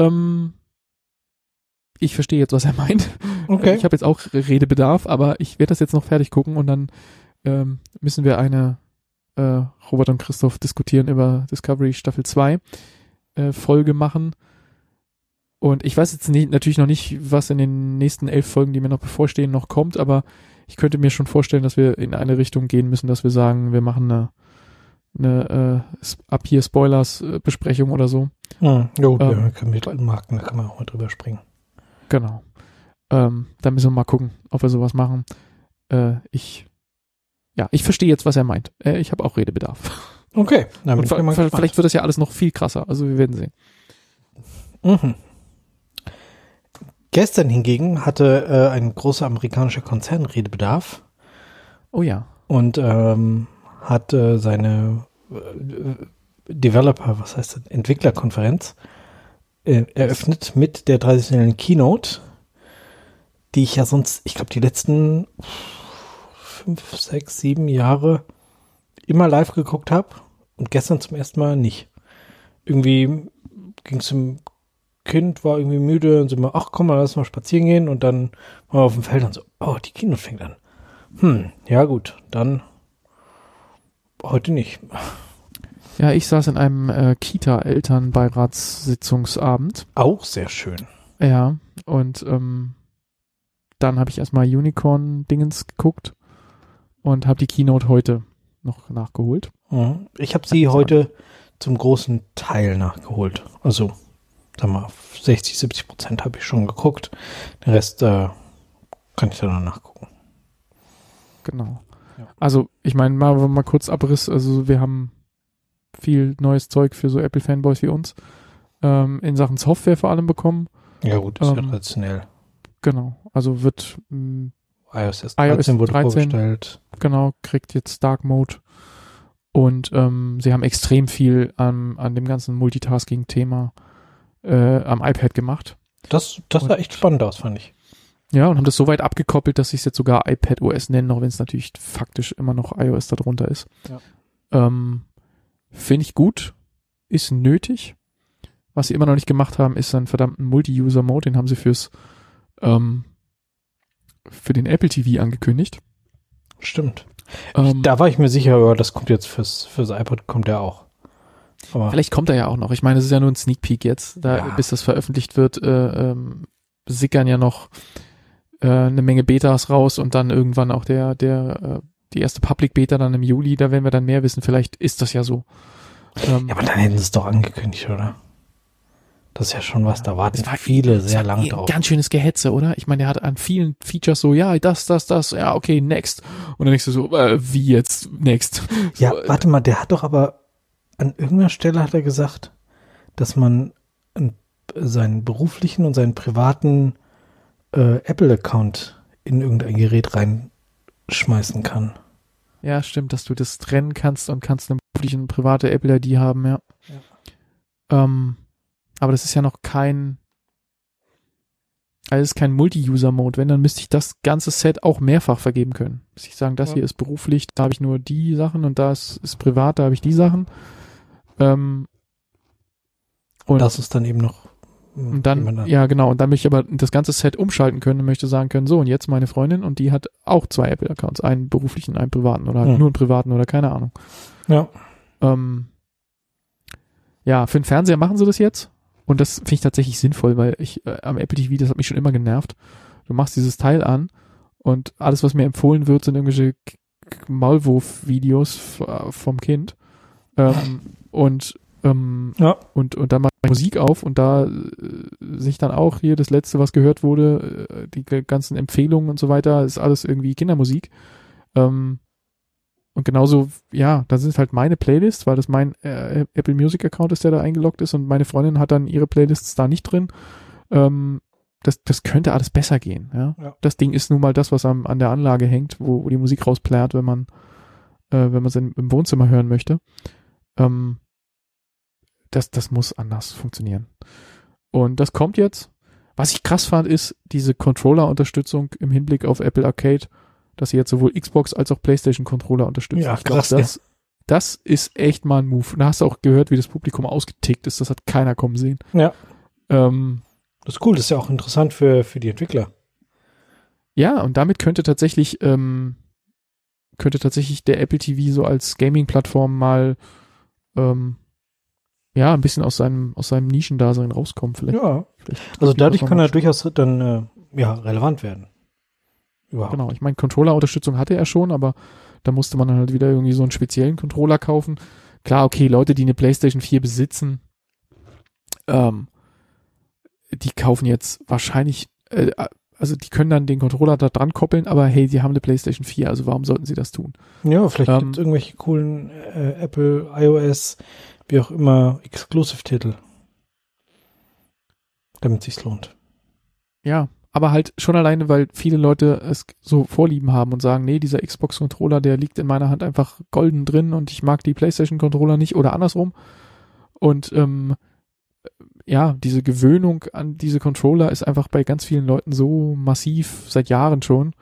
ich verstehe jetzt, was er meint. Okay. Ich habe jetzt auch Redebedarf, aber ich werde das jetzt noch fertig gucken und dann müssen wir eine Robert und Christoph diskutieren über Discovery Staffel 2 Folge machen. Und ich weiß jetzt natürlich noch nicht, was in den nächsten 11 Folgen, die mir noch bevorstehen, noch kommt, aber ich könnte mir schon vorstellen, dass wir in eine Richtung gehen müssen, dass wir sagen, wir machen eine ab hier Spoilers Besprechung oder so. Jo, mit alten Marken, da kann man auch mal drüber springen. Genau. Da müssen wir mal gucken, ob wir sowas machen. Ich verstehe jetzt, was er meint. Ich habe auch Redebedarf. Okay. Und vielleicht wird das ja alles noch viel krasser. Also wir werden sehen. Mhm. Gestern hingegen hatte ein großer amerikanischer Konzern Redebedarf. Oh ja. Und hat seine was heißt das, Entwicklerkonferenz eröffnet mit der traditionellen Keynote, die ich ja sonst, ich glaube, die letzten 5, 6, 7 Jahre immer live geguckt habe und gestern zum ersten Mal nicht. Irgendwie ging es dem Kind, war irgendwie müde und sind wir, ach komm mal, lass mal spazieren gehen und dann waren wir auf dem Feld und so, oh, die Keynote fängt an. Ja gut, dann heute nicht. Ja, ich saß in einem Kita-Elternbeiratssitzungsabend. Auch sehr schön. Ja, und dann habe ich erstmal Unicorn-Dingens geguckt und habe die Keynote heute noch nachgeholt. Ich habe sie heute zum großen Teil nachgeholt. Also, sag mal, 60-70% habe ich schon geguckt. Den Rest kann ich dann noch nachgucken. Genau. Ja. Also, ich meine, mal kurz Abriss. Also, wir haben viel neues Zeug für so Apple-Fanboys wie uns in Sachen Software vor allem bekommen. Ja gut, ist ja traditionell. Genau, also wird iOS 13 wurde vorgestellt. Genau, kriegt jetzt Dark Mode und sie haben extrem viel an dem ganzen Multitasking-Thema am iPad gemacht. Das sah echt spannend aus, fand ich. Ja, und haben das so weit abgekoppelt, dass sie es jetzt sogar iPad OS nennen, auch wenn es natürlich faktisch immer noch iOS darunter ist. Ja. Finde ich gut, ist nötig. Was sie immer noch nicht gemacht haben, ist einen verdammten Multi-User-Mode, den haben sie für den Apple TV angekündigt. Stimmt. Da war ich mir sicher, aber das kommt jetzt fürs iPad, kommt der auch. Aber vielleicht kommt er ja auch noch. Ich meine, es ist ja nur ein Sneak Peek jetzt. Bis das veröffentlicht wird, sickern ja noch eine Menge Betas raus und dann irgendwann auch die erste Public Beta dann im Juli. Da werden wir dann mehr wissen. Vielleicht ist das ja so. Ja, aber dann hätten sie es doch angekündigt, oder? Das ist ja schon was, da warten viele sehr lang drauf. Ganz schönes Gehetze, oder? Ich meine, der hat an vielen Features so, ja, das, ja, okay, next. Und dann denkst du so, wie jetzt, next? So, ja, warte mal, der hat doch aber, an irgendeiner Stelle hat er gesagt, dass man seinen beruflichen und seinen privaten Apple-Account in irgendein Gerät reinschmeißen kann. Ja, stimmt, dass du das trennen kannst und kannst eine berufliche und private Apple-ID haben, ja. Aber das ist ja noch kein Multi-User-Mode. Wenn, dann müsste ich das ganze Set auch mehrfach vergeben können. Müsste ich sagen, das hier ist beruflich, da habe ich nur die Sachen und das ist privat, da habe ich die Sachen. Und das ist dann eben noch. Und dann, ja genau, und dann möchte ich aber das ganze Set umschalten können und möchte sagen können, so, und jetzt meine Freundin und die hat auch 2 Apple-Accounts, einen beruflichen, einen privaten oder nur einen privaten oder keine Ahnung. Ja. Ja, für den Fernseher machen sie das jetzt. Und das finde ich tatsächlich sinnvoll, weil am Apple TV, das hat mich schon immer genervt. Du machst dieses Teil an und alles, was mir empfohlen wird, sind irgendwelche Maulwurf-Videos vom Kind. Und dann macht Musik auf und da sich dann auch hier das letzte, was gehört wurde, die ganzen Empfehlungen und so weiter, ist alles irgendwie Kindermusik. Und genauso, ja, da sind halt meine Playlists, weil das mein Apple Music Account ist, der da eingeloggt ist und meine Freundin hat dann ihre Playlists da nicht drin. Das könnte alles besser gehen. Ja? Das Ding ist nun mal das, was an der Anlage hängt, wo die Musik rausplärt, wenn man es im Wohnzimmer hören möchte. Das muss anders funktionieren. Und das kommt jetzt. Was ich krass fand, ist diese Controller-Unterstützung im Hinblick auf Apple Arcade, dass sie jetzt sowohl Xbox als auch PlayStation-Controller unterstützen. Ja, ich glaube, das ist echt mal ein Move. Da hast du auch gehört, wie das Publikum ausgetickt ist. Das hat keiner kommen sehen. Ja. Das ist cool. Das ist ja auch interessant für die Entwickler. Ja, und damit könnte tatsächlich der Apple TV so als Gaming-Plattform mal ein bisschen aus seinem Nischendasein rauskommen. Vielleicht also dadurch kann er durchaus dann relevant werden. Überhaupt. Genau, ich meine, Controller-Unterstützung hatte er schon, aber da musste man dann halt wieder irgendwie so einen speziellen Controller kaufen. Klar, okay, Leute, die eine PlayStation 4 besitzen, die kaufen jetzt wahrscheinlich, also die können dann den Controller da dran koppeln, aber hey, sie haben eine PlayStation 4, also warum sollten sie das tun? Ja, vielleicht gibt es irgendwelche coolen Apple, iOS, wie auch immer, Exclusive-Titel. Damit es sich lohnt. Ja, Aber halt schon alleine, weil viele Leute es so Vorlieben haben und sagen, nee, dieser Xbox-Controller, der liegt in meiner Hand einfach golden drin und ich mag die PlayStation-Controller nicht oder andersrum. Und ja, diese Gewöhnung an diese Controller ist einfach bei ganz vielen Leuten so massiv, seit Jahren schon,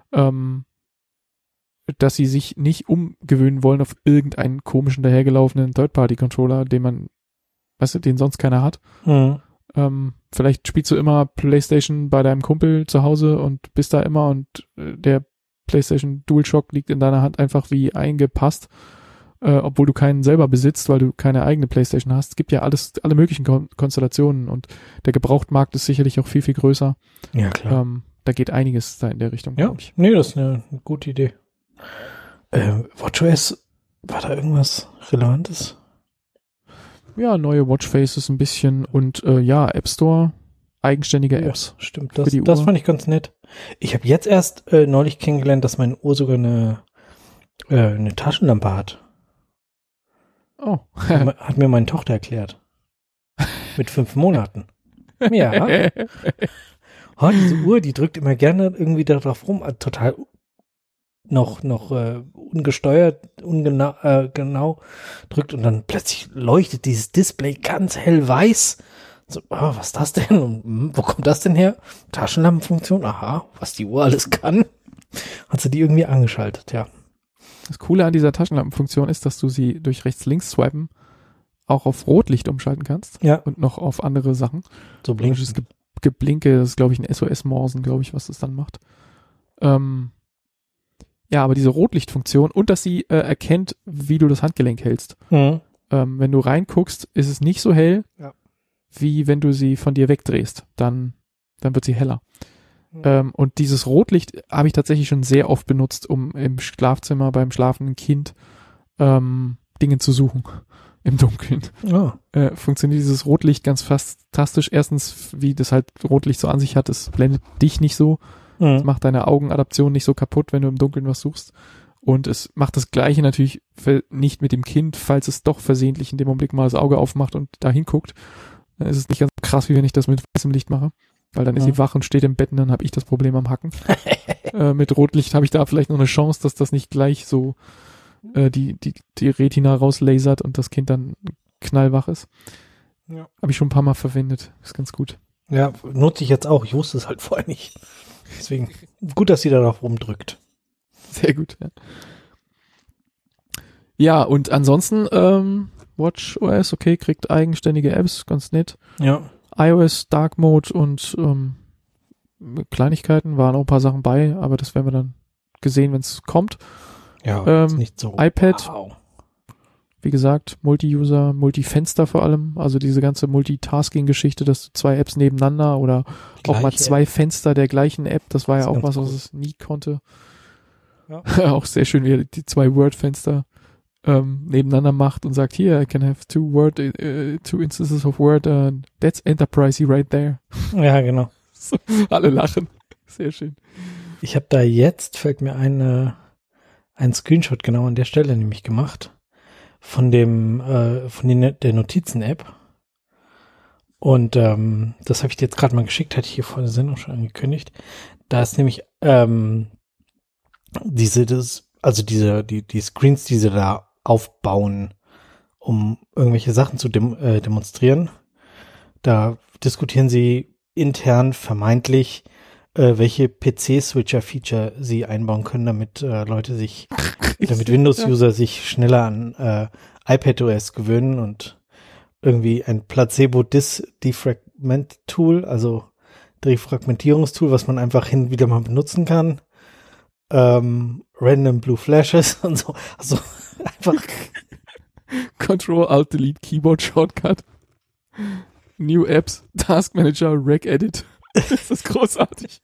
dass sie sich nicht umgewöhnen wollen auf irgendeinen komischen, dahergelaufenen Third-Party-Controller, den man, weißt du, den sonst keiner hat. Mhm. Vielleicht spielst du immer PlayStation bei deinem Kumpel zu Hause und bist da immer und der PlayStation DualShock liegt in deiner Hand einfach wie eingepasst, obwohl du keinen selber besitzt, weil du keine eigene PlayStation hast. Es gibt ja alle möglichen Konstellationen und der Gebrauchtmarkt ist sicherlich auch viel, viel größer. Ja, klar. Da geht einiges da in der Richtung, Ja, glaube ich. nee, das ist eine gute Idee. WatchOS, war da irgendwas Relevantes? Ja, neue Watchfaces ein bisschen und ja, App Store, eigenständige Apps. Ja, stimmt, das fand ich ganz nett. Ich habe jetzt erst neulich kennengelernt, dass meine Uhr sogar eine Taschenlampe hat. Oh. Hat mir meine Tochter erklärt. Mit 5 Monaten. Ja. Oh, diese Uhr, die drückt immer gerne irgendwie darauf rum, total noch ungesteuert, genau drückt und dann plötzlich leuchtet dieses Display ganz hell weiß. So, was ist das denn? Und, wo kommt das denn her? Taschenlampenfunktion, aha, was die Uhr alles kann. Hat sie die irgendwie angeschaltet, ja. Das Coole an dieser Taschenlampenfunktion ist, dass du sie durch Rechts-Links-Swipen auch auf Rotlicht umschalten kannst. Ja. Und noch auf andere Sachen. So blinkt Geblinke, das ist, glaube ich, ein SOS-Morsen, glaube ich, was das dann macht. Ja, aber diese Rotlichtfunktion und dass sie erkennt, wie du das Handgelenk hältst. Mhm. Wenn du reinguckst, ist es nicht so hell, ja, wie wenn du sie von dir wegdrehst. Dann wird sie heller. Mhm. Und dieses Rotlicht habe ich tatsächlich schon sehr oft benutzt, um im Schlafzimmer beim schlafenden Kind Dinge zu suchen. Im Dunkeln. Oh. Funktioniert dieses Rotlicht ganz fantastisch. Erstens, wie das halt Rotlicht so an sich hat, es blendet dich nicht so. Es macht deine Augenadaption nicht so kaputt, wenn du im Dunkeln was suchst. Und es macht das Gleiche natürlich nicht mit dem Kind, falls es doch versehentlich in dem Augenblick mal das Auge aufmacht und da hinguckt. Dann ist es nicht ganz so krass, wie wenn ich das mit weißem Licht mache. Weil dann ist sie wach und steht im Bett und dann habe ich das Problem am Hacken. Mit Rotlicht habe ich da vielleicht noch eine Chance, dass das nicht gleich so die Retina rauslasert und das Kind dann knallwach ist. Ja. Habe ich schon ein paar Mal verwendet. Ist ganz gut. Ja, nutze ich jetzt auch. Ich wusste es halt vorher nicht. Deswegen gut, dass sie darauf rumdrückt. Sehr gut, ja. Ja, und ansonsten WatchOS, okay, kriegt eigenständige Apps, ganz nett. Ja. iOS, Dark Mode und Kleinigkeiten, waren auch ein paar Sachen bei, aber das werden wir dann gesehen, wenn es kommt. Ja, ist nicht so. iPad, wow. Wie gesagt, Multi-User, Multi-Fenster vor allem, also diese ganze Multitasking-Geschichte, dass du 2 Apps nebeneinander oder auch mal 2 Fenster der gleichen App, das war ja auch was es nie konnte. Ja. Auch sehr schön, wie er die 2 Word-Fenster nebeneinander macht und sagt, hier, I can have 2 instances of Word, that's enterprisey right there. Ja, genau. So, alle lachen. Sehr schön. Ich habe da jetzt, fällt mir ein Screenshot genau an der Stelle nämlich gemacht von der Notizen-App. Und das habe ich dir jetzt gerade mal geschickt, hatte ich hier vor der Sendung schon angekündigt. Da ist nämlich die Screens, die sie da aufbauen, um irgendwelche Sachen zu demonstrieren. Da diskutieren sie intern vermeintlich, welche PC-Switcher-Feature sie einbauen können, damit damit Windows-User sich schneller an iPadOS gewöhnen und irgendwie ein Placebo-Defragment-Tool, also Defragmentierungstool, was man einfach hin und wieder mal benutzen kann. Random Blue Flashes und so. Also einfach Control-Alt-Delete Keyboard Shortcut. New Apps, Task Manager, Regedit. Das ist großartig.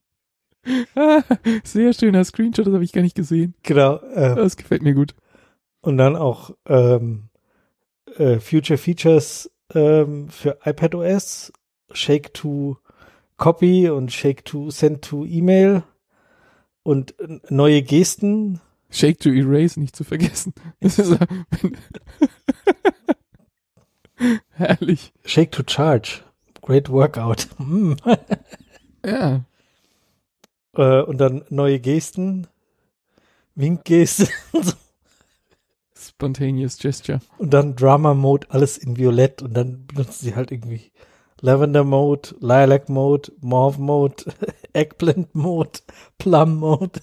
Sehr schöner Screenshot, das habe ich gar nicht gesehen. Genau. Das gefällt mir gut. Und dann auch Future Features für iPadOS, Shake to Copy und Shake to Send to Email und neue Gesten. Shake to Erase, nicht zu vergessen. Das ist herrlich. Shake to Charge. Great Workout. Ja. Und dann neue Gesten, Winkgeste und so. Spontaneous Gesture. Und dann Drama-Mode, alles in Violett und dann benutzen sie halt irgendwie Lavender-Mode, Lilac-Mode, Mauve-Mode, Eggplant-Mode, Plum-Mode.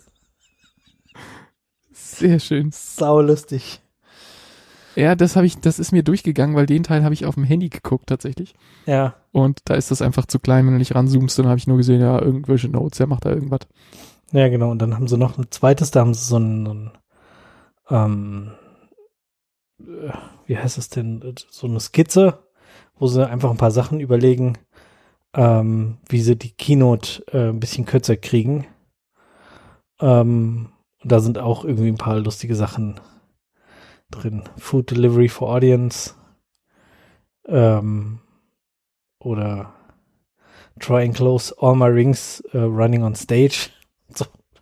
Sehr schön. Saulustig. Ja, das ist mir durchgegangen, weil den Teil habe ich auf dem Handy geguckt tatsächlich. Ja. Und da ist das einfach zu klein, wenn du nicht ranzoomst, dann habe ich nur gesehen, ja, irgendwelche Notes, der macht da irgendwas. Ja, genau. Und dann haben sie noch ein zweites, da haben sie so ein wie heißt es denn, so eine Skizze, wo sie einfach ein paar Sachen überlegen, wie sie die Keynote ein bisschen kürzer kriegen. Und da sind auch irgendwie ein paar lustige Sachen drin. Food Delivery for Audience oder Try and close all my rings running on stage. So.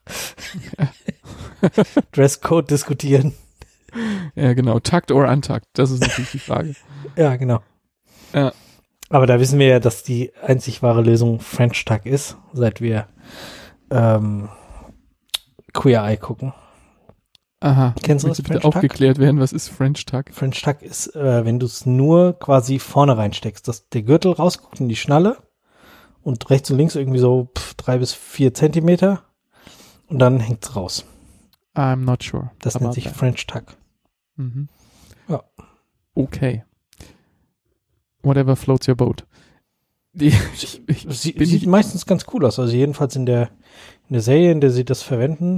Dresscode diskutieren. Ja, genau. Tucked or untucked, das ist natürlich die Frage. Ja, genau. Ja. Aber da wissen wir ja, dass die einzig wahre Lösung French Tuck ist, seit wir Queer Eye gucken. Aha. Kennst du das, bitte French Tuck? aufgeklärt werden, was ist French Tuck? French Tuck ist, wenn du es nur quasi vorne reinsteckst, dass der Gürtel rausguckt in die Schnalle und rechts und links irgendwie so 3 bis 4 Zentimeter und dann hängt's raus. I'm not sure. Das nennt sich French Tuck. Mhm. Ja. Okay. Whatever floats your boat. Sieht meistens ganz cool aus. Also jedenfalls in der Serie, in der sie das verwenden.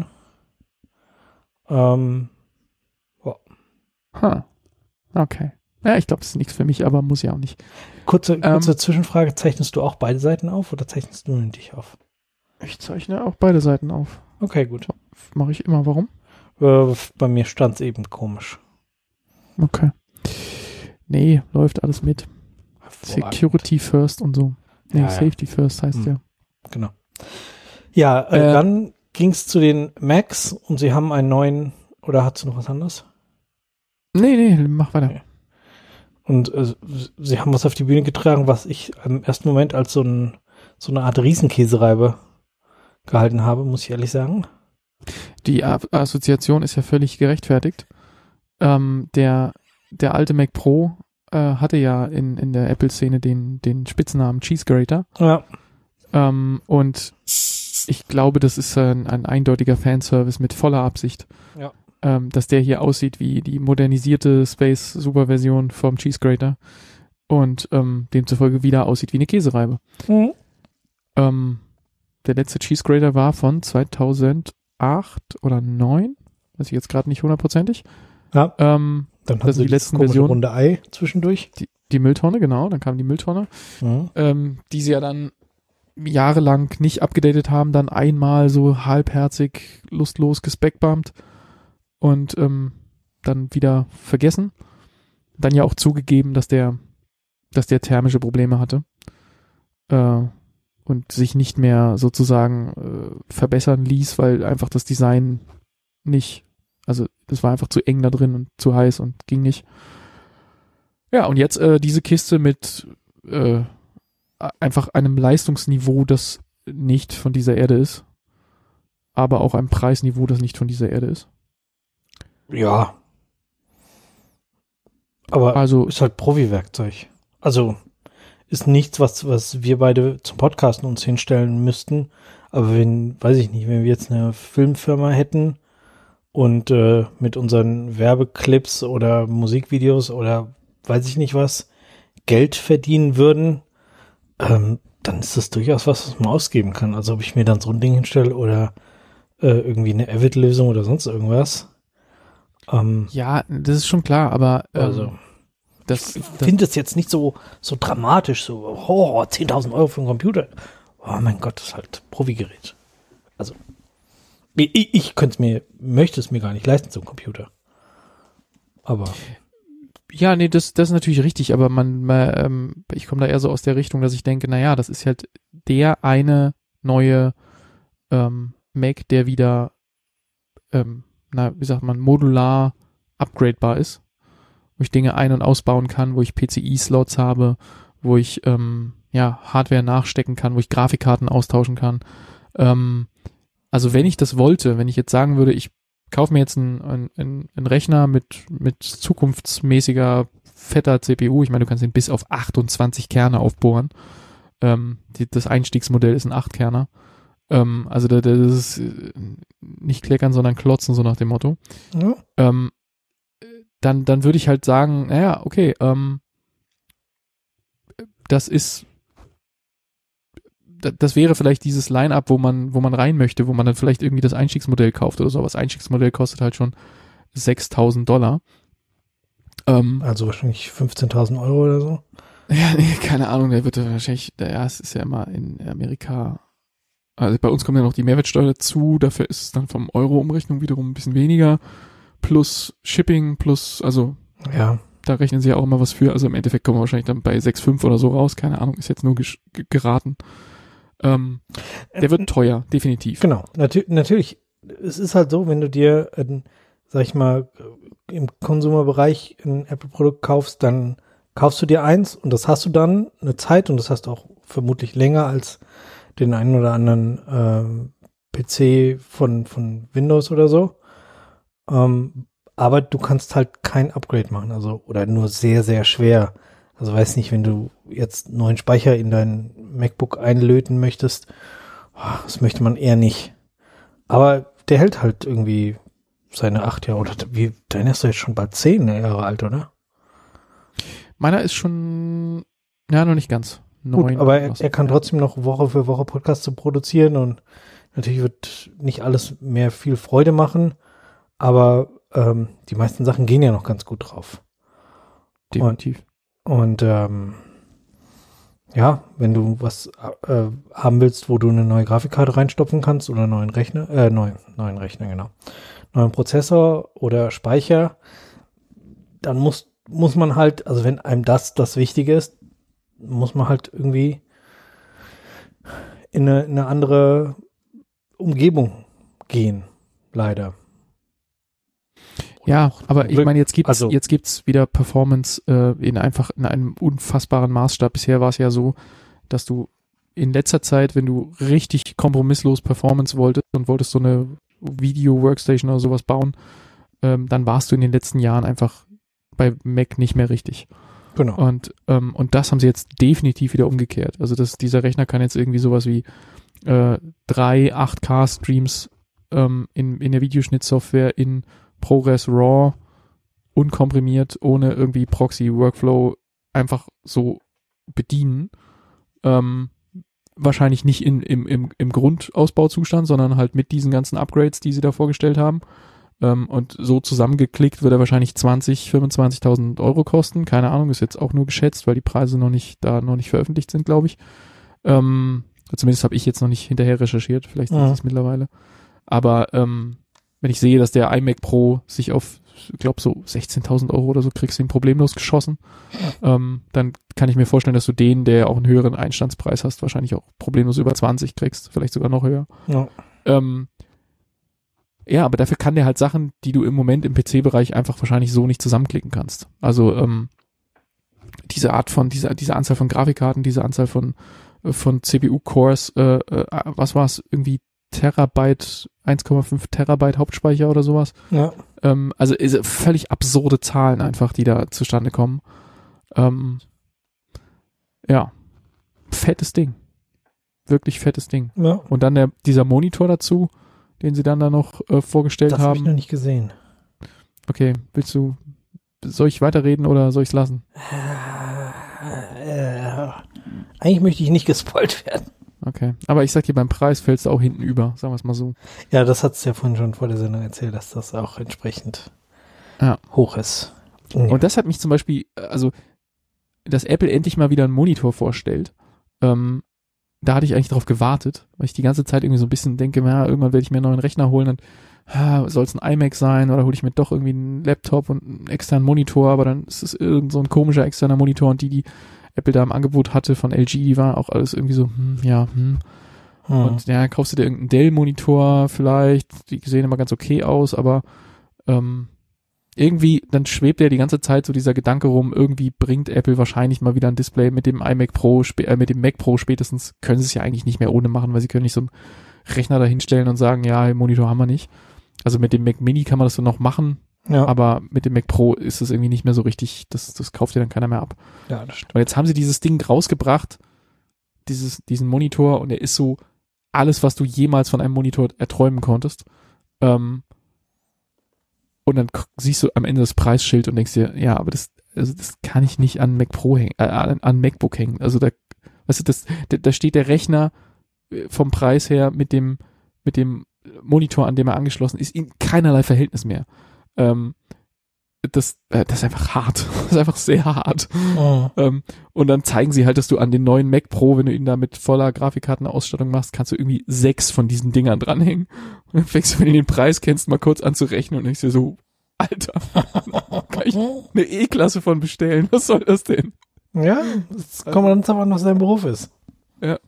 Okay. Ja, ich glaube, das ist nichts für mich, aber muss ja auch nicht. Kurze Zwischenfrage. Zeichnest du auch beide Seiten auf oder zeichnest du nur dich auf? Ich zeichne auch beide Seiten auf. Okay, gut. Mache ich immer. Warum? Bei mir stand es eben komisch. Okay. Nee, läuft alles mit. Security first und so. Nee, Ja, Safety first heißt ja. Genau. Ja, dann ging es zu den Macs und sie haben einen neuen, oder hast du noch was anderes? Nee, mach weiter. Okay. Und sie haben was auf die Bühne getragen, was ich im ersten Moment als so eine Art Riesenkäsereibe gehalten habe, muss ich ehrlich sagen. Die Assoziation ist ja völlig gerechtfertigt. Der alte Mac Pro hatte ja in der Apple-Szene den Spitznamen Cheese Grater. Ja. Und ich glaube, das ist ein eindeutiger Fanservice mit voller Absicht. Ja. Dass der hier aussieht wie die modernisierte Space-Super-Version vom Cheese Grater und demzufolge wieder aussieht wie eine Käsereibe. Mhm. Der letzte Cheese Grater war von 2008 oder 2009, weiß ich jetzt gerade nicht hundertprozentig. Ja. Dann hatten sie die letzten komische Versionen. runde Ei zwischendurch. Die Mülltonne, genau, dann kam die Mülltonne, die sie ja dann jahrelang nicht abgedatet haben, dann einmal so halbherzig, lustlos gespeckbumpt und dann wieder vergessen. Dann ja auch zugegeben, dass der thermische Probleme hatte und sich nicht mehr sozusagen verbessern ließ, weil einfach das Design nicht, also das war einfach zu eng da drin und zu heiß und ging nicht. Ja, und jetzt diese Kiste mit einfach einem Leistungsniveau, das nicht von dieser Erde ist, aber auch einem Preisniveau, das nicht von dieser Erde ist. Ja. Aber Also ist halt Profi-Werkzeug. Also ist nichts, was wir beide zum Podcasten uns hinstellen müssten. Aber weiß ich nicht, wenn wir jetzt eine Filmfirma hätten und mit unseren Werbeclips oder Musikvideos oder weiß ich nicht was Geld verdienen würden, dann ist das durchaus was man ausgeben kann. Also ob ich mir dann so ein Ding hinstelle oder irgendwie eine Avid-Lösung oder sonst irgendwas. ja, das ist schon klar, aber Also ich finde es jetzt nicht so dramatisch, so 10.000 Euro für einen Computer. Oh mein Gott, das ist halt Profi-Gerät. Also ich möchte es mir gar nicht leisten, so ein Computer. Aber ja, nee, das ist natürlich richtig, aber ich komme da eher so aus der Richtung, dass ich denke, naja, das ist halt der eine neue Mac, der wieder wie sagt man, modular upgradebar ist, wo ich Dinge ein- und ausbauen kann, wo ich PCI-Slots habe, wo ich Hardware nachstecken kann, wo ich Grafikkarten austauschen kann. Also wenn ich das wollte, wenn ich jetzt sagen würde, ich kaufe mir jetzt einen Rechner mit zukunftsmäßiger, fetter CPU, ich meine, du kannst ihn bis auf 28 Kerne aufbohren. Das Einstiegsmodell ist ein 8-Kerner. Also das ist nicht kleckern, sondern klotzen, so nach dem Motto. Ja. Dann würde ich halt sagen, naja, okay, das wäre vielleicht dieses Line-Up, wo man rein möchte, wo man dann vielleicht irgendwie das Einstiegsmodell kauft oder so. Aber das Einstiegsmodell kostet halt schon $6.000. Also wahrscheinlich 15.000 Euro oder so. Ja, nee, keine Ahnung, der wird wahrscheinlich, es ist ja immer in Amerika, also bei uns kommt ja noch die Mehrwertsteuer dazu, dafür ist es dann vom Euro-Umrechnung wiederum ein bisschen weniger, plus Shipping, plus, also, ja, da rechnen sie ja auch immer was für, also im Endeffekt kommen wir wahrscheinlich dann bei 6,5 oder so raus, keine Ahnung, ist jetzt nur geraten. Der wird teuer, definitiv. Genau, natürlich, es ist halt so, wenn du dir, sag ich mal, im Konsumerbereich ein Apple-Produkt kaufst, dann kaufst du dir eins und das hast du dann eine Zeit und das hast du auch vermutlich länger als den einen oder anderen PC von Windows oder so. Aber du kannst halt kein Upgrade machen, also oder nur sehr, sehr schwer. Also weiß nicht, wenn du jetzt neuen Speicher in dein MacBook einlöten möchtest, das möchte man eher nicht. Aber der hält halt irgendwie seine 8 Jahre, oder deiner ist doch jetzt schon bald 10 Jahre alt, oder? Meiner ist schon, noch nicht ganz. 9. Gut, aber er kann trotzdem noch Woche für Woche Podcasts zu produzieren und natürlich wird nicht alles mehr viel Freude machen, aber die meisten Sachen gehen ja noch ganz gut drauf. Definitiv. Und wenn du was haben willst, wo du eine neue Grafikkarte reinstopfen kannst oder neuen Rechner, neuen Rechner, genau. Neuen Prozessor oder Speicher, dann muss man halt, also wenn einem das Wichtige ist, muss man halt irgendwie in eine andere Umgebung gehen, leider. Ja, aber ich meine, jetzt gibt's wieder Performance in einem unfassbaren Maßstab. Bisher war es ja so, dass du in letzter Zeit, wenn du richtig kompromisslos Performance wolltest und wolltest so eine Video-Workstation oder sowas bauen, dann warst du in den letzten Jahren einfach bei Mac nicht mehr richtig. Genau. Und das haben sie jetzt definitiv wieder umgekehrt. Also dieser Rechner kann jetzt irgendwie sowas wie 3 8K-Streams in der Videoschnittsoftware in ProRes RAW unkomprimiert, ohne irgendwie Proxy-Workflow einfach so bedienen. Wahrscheinlich nicht im Grundausbauzustand, sondern halt mit diesen ganzen Upgrades, die sie da vorgestellt haben. Und so zusammengeklickt wird er wahrscheinlich 25.000 Euro kosten. Keine Ahnung, ist jetzt auch nur geschätzt, weil die Preise noch nicht veröffentlicht sind, glaube ich. Zumindest habe ich jetzt noch nicht hinterher recherchiert. Vielleicht ist es mittlerweile. Aber wenn ich sehe, dass der iMac Pro sich auf, ich glaube, so 16.000 Euro oder so kriegst du ihn problemlos geschossen, dann kann ich mir vorstellen, dass du den, der auch einen höheren Einstandspreis hast, wahrscheinlich auch problemlos über 20 kriegst, vielleicht sogar noch höher. Ja. Ja, aber dafür kann der halt Sachen, die du im Moment im PC-Bereich einfach wahrscheinlich so nicht zusammenklicken kannst. Also diese Anzahl von Grafikkarten, diese Anzahl von CPU-Cores, was war es, irgendwie Terabyte, 1,5 Terabyte Hauptspeicher oder sowas. Ja. Also völlig absurde Zahlen einfach, die da zustande kommen. Ja, fettes Ding. Wirklich fettes Ding. Ja. Und dann dieser Monitor dazu, den sie dann da noch vorgestellt haben. Das habe ich noch nicht gesehen. Okay, soll ich weiterreden oder soll ich es lassen? Eigentlich möchte ich nicht gespoilt werden. Okay, aber ich sag dir, beim Preis fällst du auch hinten über, sagen wir es mal so. Ja, das hat es ja vorhin schon vor der Sendung erzählt, dass das auch entsprechend hoch ist. Ja. Und das hat mich zum Beispiel, also, dass Apple endlich mal wieder einen Monitor vorstellt, da hatte ich eigentlich drauf gewartet, weil ich die ganze Zeit irgendwie so ein bisschen denke, irgendwann werde ich mir einen neuen Rechner holen, dann soll es ein iMac sein oder hole ich mir doch irgendwie einen Laptop und einen externen Monitor, aber dann ist es irgend so ein komischer externer Monitor und die Apple da im Angebot hatte von LG, die war auch alles irgendwie so, Und ja, kaufst du dir irgendeinen Dell-Monitor vielleicht, die sehen immer ganz okay aus, aber irgendwie, dann schwebt ja die ganze Zeit so dieser Gedanke rum, irgendwie bringt Apple wahrscheinlich mal wieder ein Display mit dem iMac Pro, mit dem Mac Pro spätestens, können sie es ja eigentlich nicht mehr ohne machen, weil sie können nicht so einen Rechner da hinstellen und sagen, ja, Monitor haben wir nicht. Also mit dem Mac Mini kann man das so noch machen, aber mit dem Mac Pro ist es irgendwie nicht mehr so richtig, das kauft ja dann keiner mehr ab. Ja, das stimmt. Und jetzt haben sie dieses Ding rausgebracht, diesen Monitor, und er ist so alles, was du jemals von einem Monitor erträumen konntest. Und dann siehst du am Ende das Preisschild und denkst dir, ja, aber das kann ich nicht an Mac Pro hängen, an MacBook hängen. Also da, weißt du, da steht der Rechner vom Preis her mit dem Monitor, an dem er angeschlossen ist, in keinerlei Verhältnis mehr. Das ist einfach hart. Das ist einfach sehr hart. Oh. Und dann zeigen sie halt, dass du an den neuen Mac Pro, wenn du ihn da mit voller Grafikkartenausstattung machst, kannst du irgendwie 6 von diesen Dingern dranhängen. Und dann fängst du, wenn du den Preis kennst, mal kurz an zu rechnen und denkst dir so, Alter, kann ich eine E-Klasse von bestellen? Was soll das denn? Ja, das kommt dann aber noch sein Beruf ist. Ja.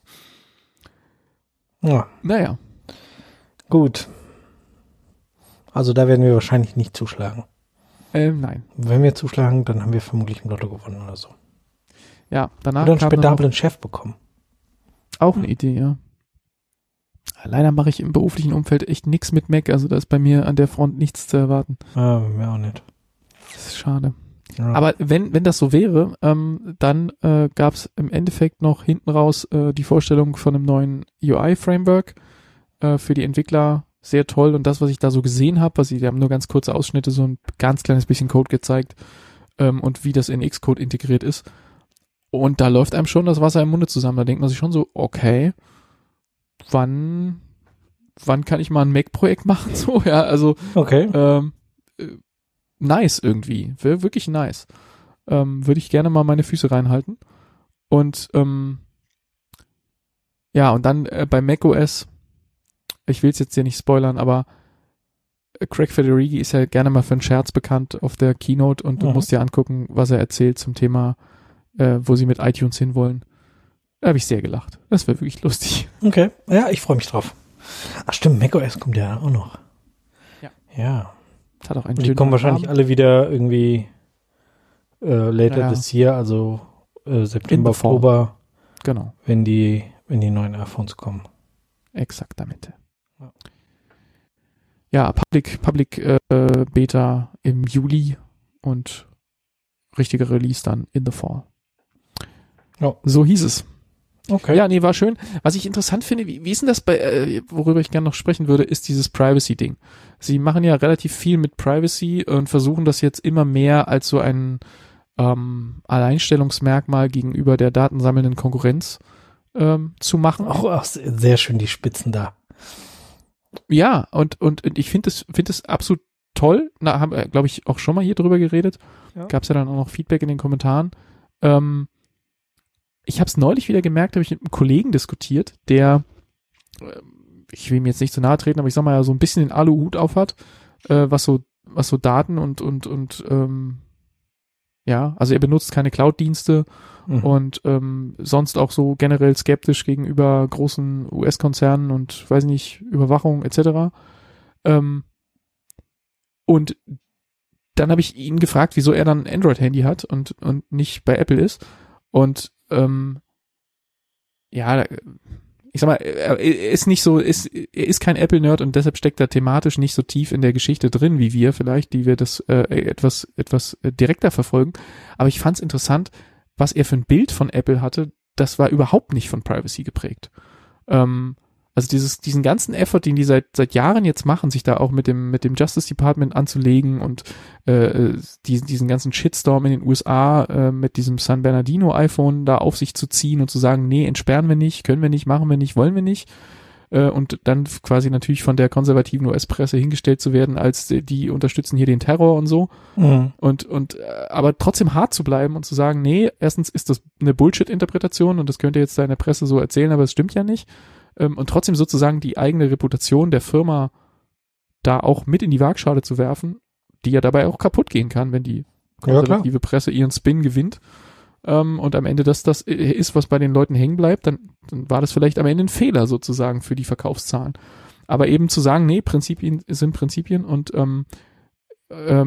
Ja. Naja. Gut. Also da werden wir wahrscheinlich nicht zuschlagen. Nein. Wenn wir zuschlagen, dann haben wir vermutlich im Lotto gewonnen oder so. Ja, danach oder einen kam spendablen Chef bekommen. Auch eine Idee, ja. Leider mache ich im beruflichen Umfeld echt nichts mit Mac, also da ist bei mir an der Front nichts zu erwarten. Ja, bei mir auch nicht. Das ist schade. Ja. Aber wenn das so wäre, dann gab es im Endeffekt noch hinten raus die Vorstellung von einem neuen UI-Framework für die Entwickler. Sehr toll, und das, was ich da so gesehen habe, die haben nur ganz kurze Ausschnitte, so ein ganz kleines bisschen Code gezeigt und wie das in Xcode integriert ist. Und da läuft einem schon das Wasser im Munde zusammen. Da denkt man sich schon so, okay, wann kann ich mal ein Mac-Projekt machen? So, ja, also okay. Nice irgendwie, wäre wirklich nice. Würde ich gerne mal meine Füße reinhalten. Und ja, und dann bei macOS, ich will es jetzt hier nicht spoilern, aber Craig Federighi ist ja gerne mal für einen Scherz bekannt auf der Keynote, und du musst dir angucken, was er erzählt zum Thema, wo sie mit iTunes hinwollen. Da habe ich sehr gelacht. Das wäre wirklich lustig. Okay, ja, ich freue mich drauf. Ach stimmt, macOS kommt ja auch noch. Ja. Das hat auch einen Die kommen wahrscheinlich Namen. alle wieder irgendwie later this year, also September, Oktober, Genau. wenn die neuen iPhones kommen. Exaktamente. Ja, Public Beta im Juli und richtiger Release dann in the fall. Ja. So hieß es. Okay. Ja, nee, war schön. Was ich interessant finde, wie ist denn das worüber ich gerne noch sprechen würde, ist dieses Privacy-Ding. Sie machen ja relativ viel mit Privacy und versuchen das jetzt immer mehr als so ein Alleinstellungsmerkmal gegenüber der datensammelnden Konkurrenz zu machen. Auch sehr schön die Spitzen da. Ja, und ich finde es absolut toll. Da haben wir, glaube ich, auch schon mal hier drüber geredet. Ja. Gab es ja dann auch noch Feedback in den Kommentaren. Ich habe es neulich wieder gemerkt, habe ich mit einem Kollegen diskutiert, der, ich will ihm jetzt nicht zu nahe treten, aber ich sag mal, ja, so ein bisschen den Aluhut aufhat, was so Daten und ja, also er benutzt keine Cloud-Dienste und sonst auch so generell skeptisch gegenüber großen US-Konzernen und, weiß nicht, Überwachung etc. Und dann habe ich ihn gefragt, wieso er dann ein Android-Handy hat und nicht bei Apple ist. Und ja, ich sag mal, er ist nicht so, er ist kein Apple-Nerd und deshalb steckt er thematisch nicht so tief in der Geschichte drin wie wir vielleicht, die wir das etwas direkter verfolgen. Aber ich fand es interessant, was er für ein Bild von Apple hatte. Das war überhaupt nicht von Privacy geprägt. Also diesen ganzen Effort, den die seit Jahren jetzt machen, sich da auch mit dem Justice Department anzulegen und diesen ganzen Shitstorm in den USA mit diesem San Bernardino iPhone da auf sich zu ziehen und zu sagen, nee, entsperren wir nicht, können wir nicht, machen wir nicht, wollen wir nicht. Und dann quasi natürlich von der konservativen US-Presse hingestellt zu werden, als die unterstützen hier den Terror und so. Mhm. Und aber trotzdem hart zu bleiben und zu sagen, nee, erstens ist das eine Bullshit-Interpretation und das könnt ihr jetzt da in der Presse so erzählen, aber es stimmt ja nicht. Und trotzdem sozusagen die eigene Reputation der Firma da auch mit in die Waagschale zu werfen, die ja dabei auch kaputt gehen kann, wenn die konservative Presse ihren Spin gewinnt. Und am Ende das ist, was bei den Leuten hängen bleibt, dann war das vielleicht am Ende ein Fehler sozusagen für die Verkaufszahlen. Aber eben zu sagen, nee, Prinzipien sind Prinzipien und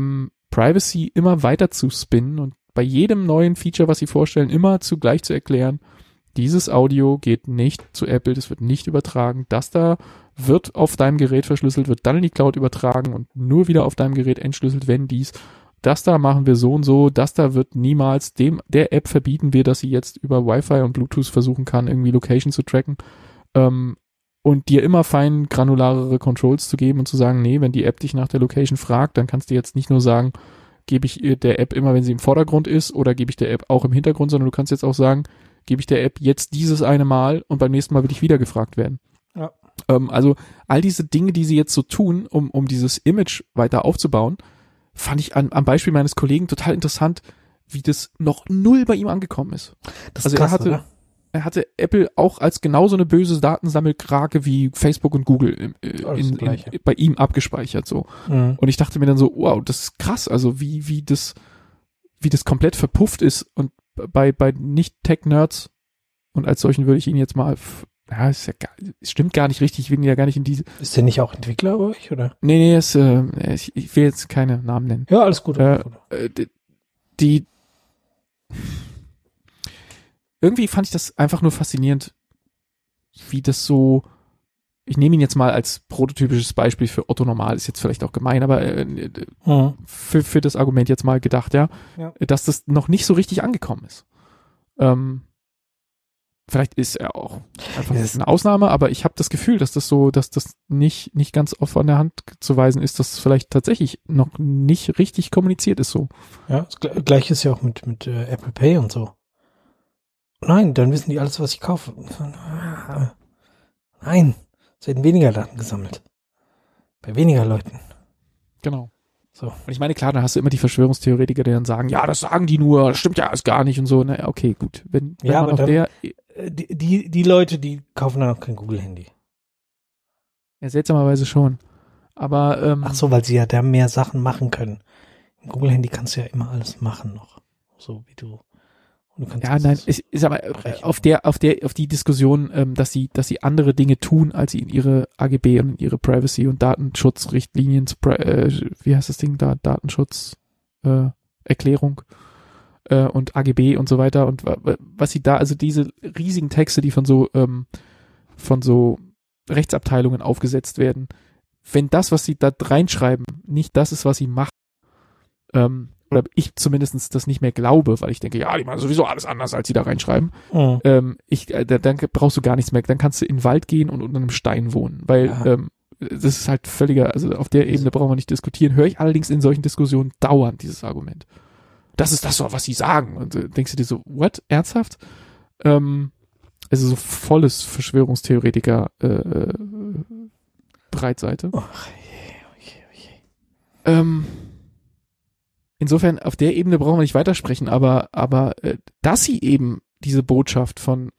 Privacy immer weiter zu spinnen und bei jedem neuen Feature, was sie vorstellen, immer zugleich zu erklären, dieses Audio geht nicht zu Apple, das wird nicht übertragen, das da wird auf deinem Gerät verschlüsselt, wird dann in die Cloud übertragen und nur wieder auf deinem Gerät entschlüsselt, wenn dies. Das da machen wir so und so, das da wird niemals der App verbieten wir, dass sie jetzt über Wi-Fi und Bluetooth versuchen kann, irgendwie Location zu tracken, und dir immer fein granularere Controls zu geben und zu sagen, nee, wenn die App dich nach der Location fragt, dann kannst du jetzt nicht nur sagen, gebe ich der App immer, wenn sie im Vordergrund ist, oder gebe ich der App auch im Hintergrund, sondern du kannst jetzt auch sagen, gebe ich der App jetzt dieses eine Mal und beim nächsten Mal will ich wieder gefragt werden. Ja. Also all diese Dinge, die sie jetzt so tun, um dieses Image weiter aufzubauen, fand ich am Beispiel meines Kollegen total interessant, wie das noch null bei ihm angekommen ist. Das also ist krass, er hatte Apple auch als genauso eine böse Datensammelkrake wie Facebook und Google bei ihm abgespeichert, so. Mhm. Und ich dachte mir dann so, wow, das ist krass, also wie das komplett verpufft ist und bei Nicht-Tech-Nerds, und als solchen würde ich ihn jetzt mal, stimmt gar nicht richtig, ich will ihn ja gar nicht in diese. Ist der nicht auch Entwickler bei euch, oder? Nee, ich will jetzt keine Namen nennen. Ja, alles gut. Irgendwie fand ich das einfach nur faszinierend, wie das so, ich nehme ihn jetzt mal als prototypisches Beispiel für Otto Normal, ist jetzt vielleicht auch gemein, aber für das Argument jetzt mal gedacht, ja, dass das noch nicht so richtig angekommen ist. Vielleicht ist er auch einfach eine Ausnahme, aber ich habe das Gefühl, dass das nicht ganz oft an der Hand zu weisen ist, dass es vielleicht tatsächlich noch nicht richtig kommuniziert ist so. Ja, das Gleiche ist ja auch mit Apple Pay und so. Nein, dann wissen die alles, was ich kaufe. Nein, es werden weniger Daten gesammelt. Bei weniger Leuten. Genau. So. Und ich meine, klar, dann hast du immer die Verschwörungstheoretiker, die dann sagen, ja, das sagen die nur, das stimmt ja alles gar nicht und so. Na, okay, gut. Wenn ja, man aber auf dann, die Leute, die kaufen dann auch kein Google-Handy. Ja, seltsamerweise schon. Aber ach so, weil sie ja da mehr Sachen machen können. Im Google-Handy kannst du ja immer alles machen noch. So wie du. Ja, nein, ist aber auf die Diskussion, dass sie andere Dinge tun, als sie in ihre AGB und in ihre Privacy- und Datenschutzrichtlinien, wie heißt das Ding da, Datenschutz, Erklärung und AGB und so weiter, und was sie da, also diese riesigen Texte, die von so Rechtsabteilungen aufgesetzt werden, wenn das, was sie da reinschreiben, nicht das ist, was sie machen, oder ich zumindest das nicht mehr glaube, weil ich denke, ja, die machen sowieso alles anders, als sie da reinschreiben. Mhm. Dann brauchst du gar nichts mehr. Dann kannst du in den Wald gehen und unter einem Stein wohnen, weil das ist halt völliger, also auf der Ebene brauchen wir nicht diskutieren. Höre ich allerdings in solchen Diskussionen dauernd dieses Argument. Das ist das, was sie sagen. Und denkst du dir so, what? Ernsthaft? Also so volles Verschwörungstheoretiker Breitseite. Insofern, auf der Ebene brauchen wir nicht weitersprechen, aber dass sie eben diese Botschaft von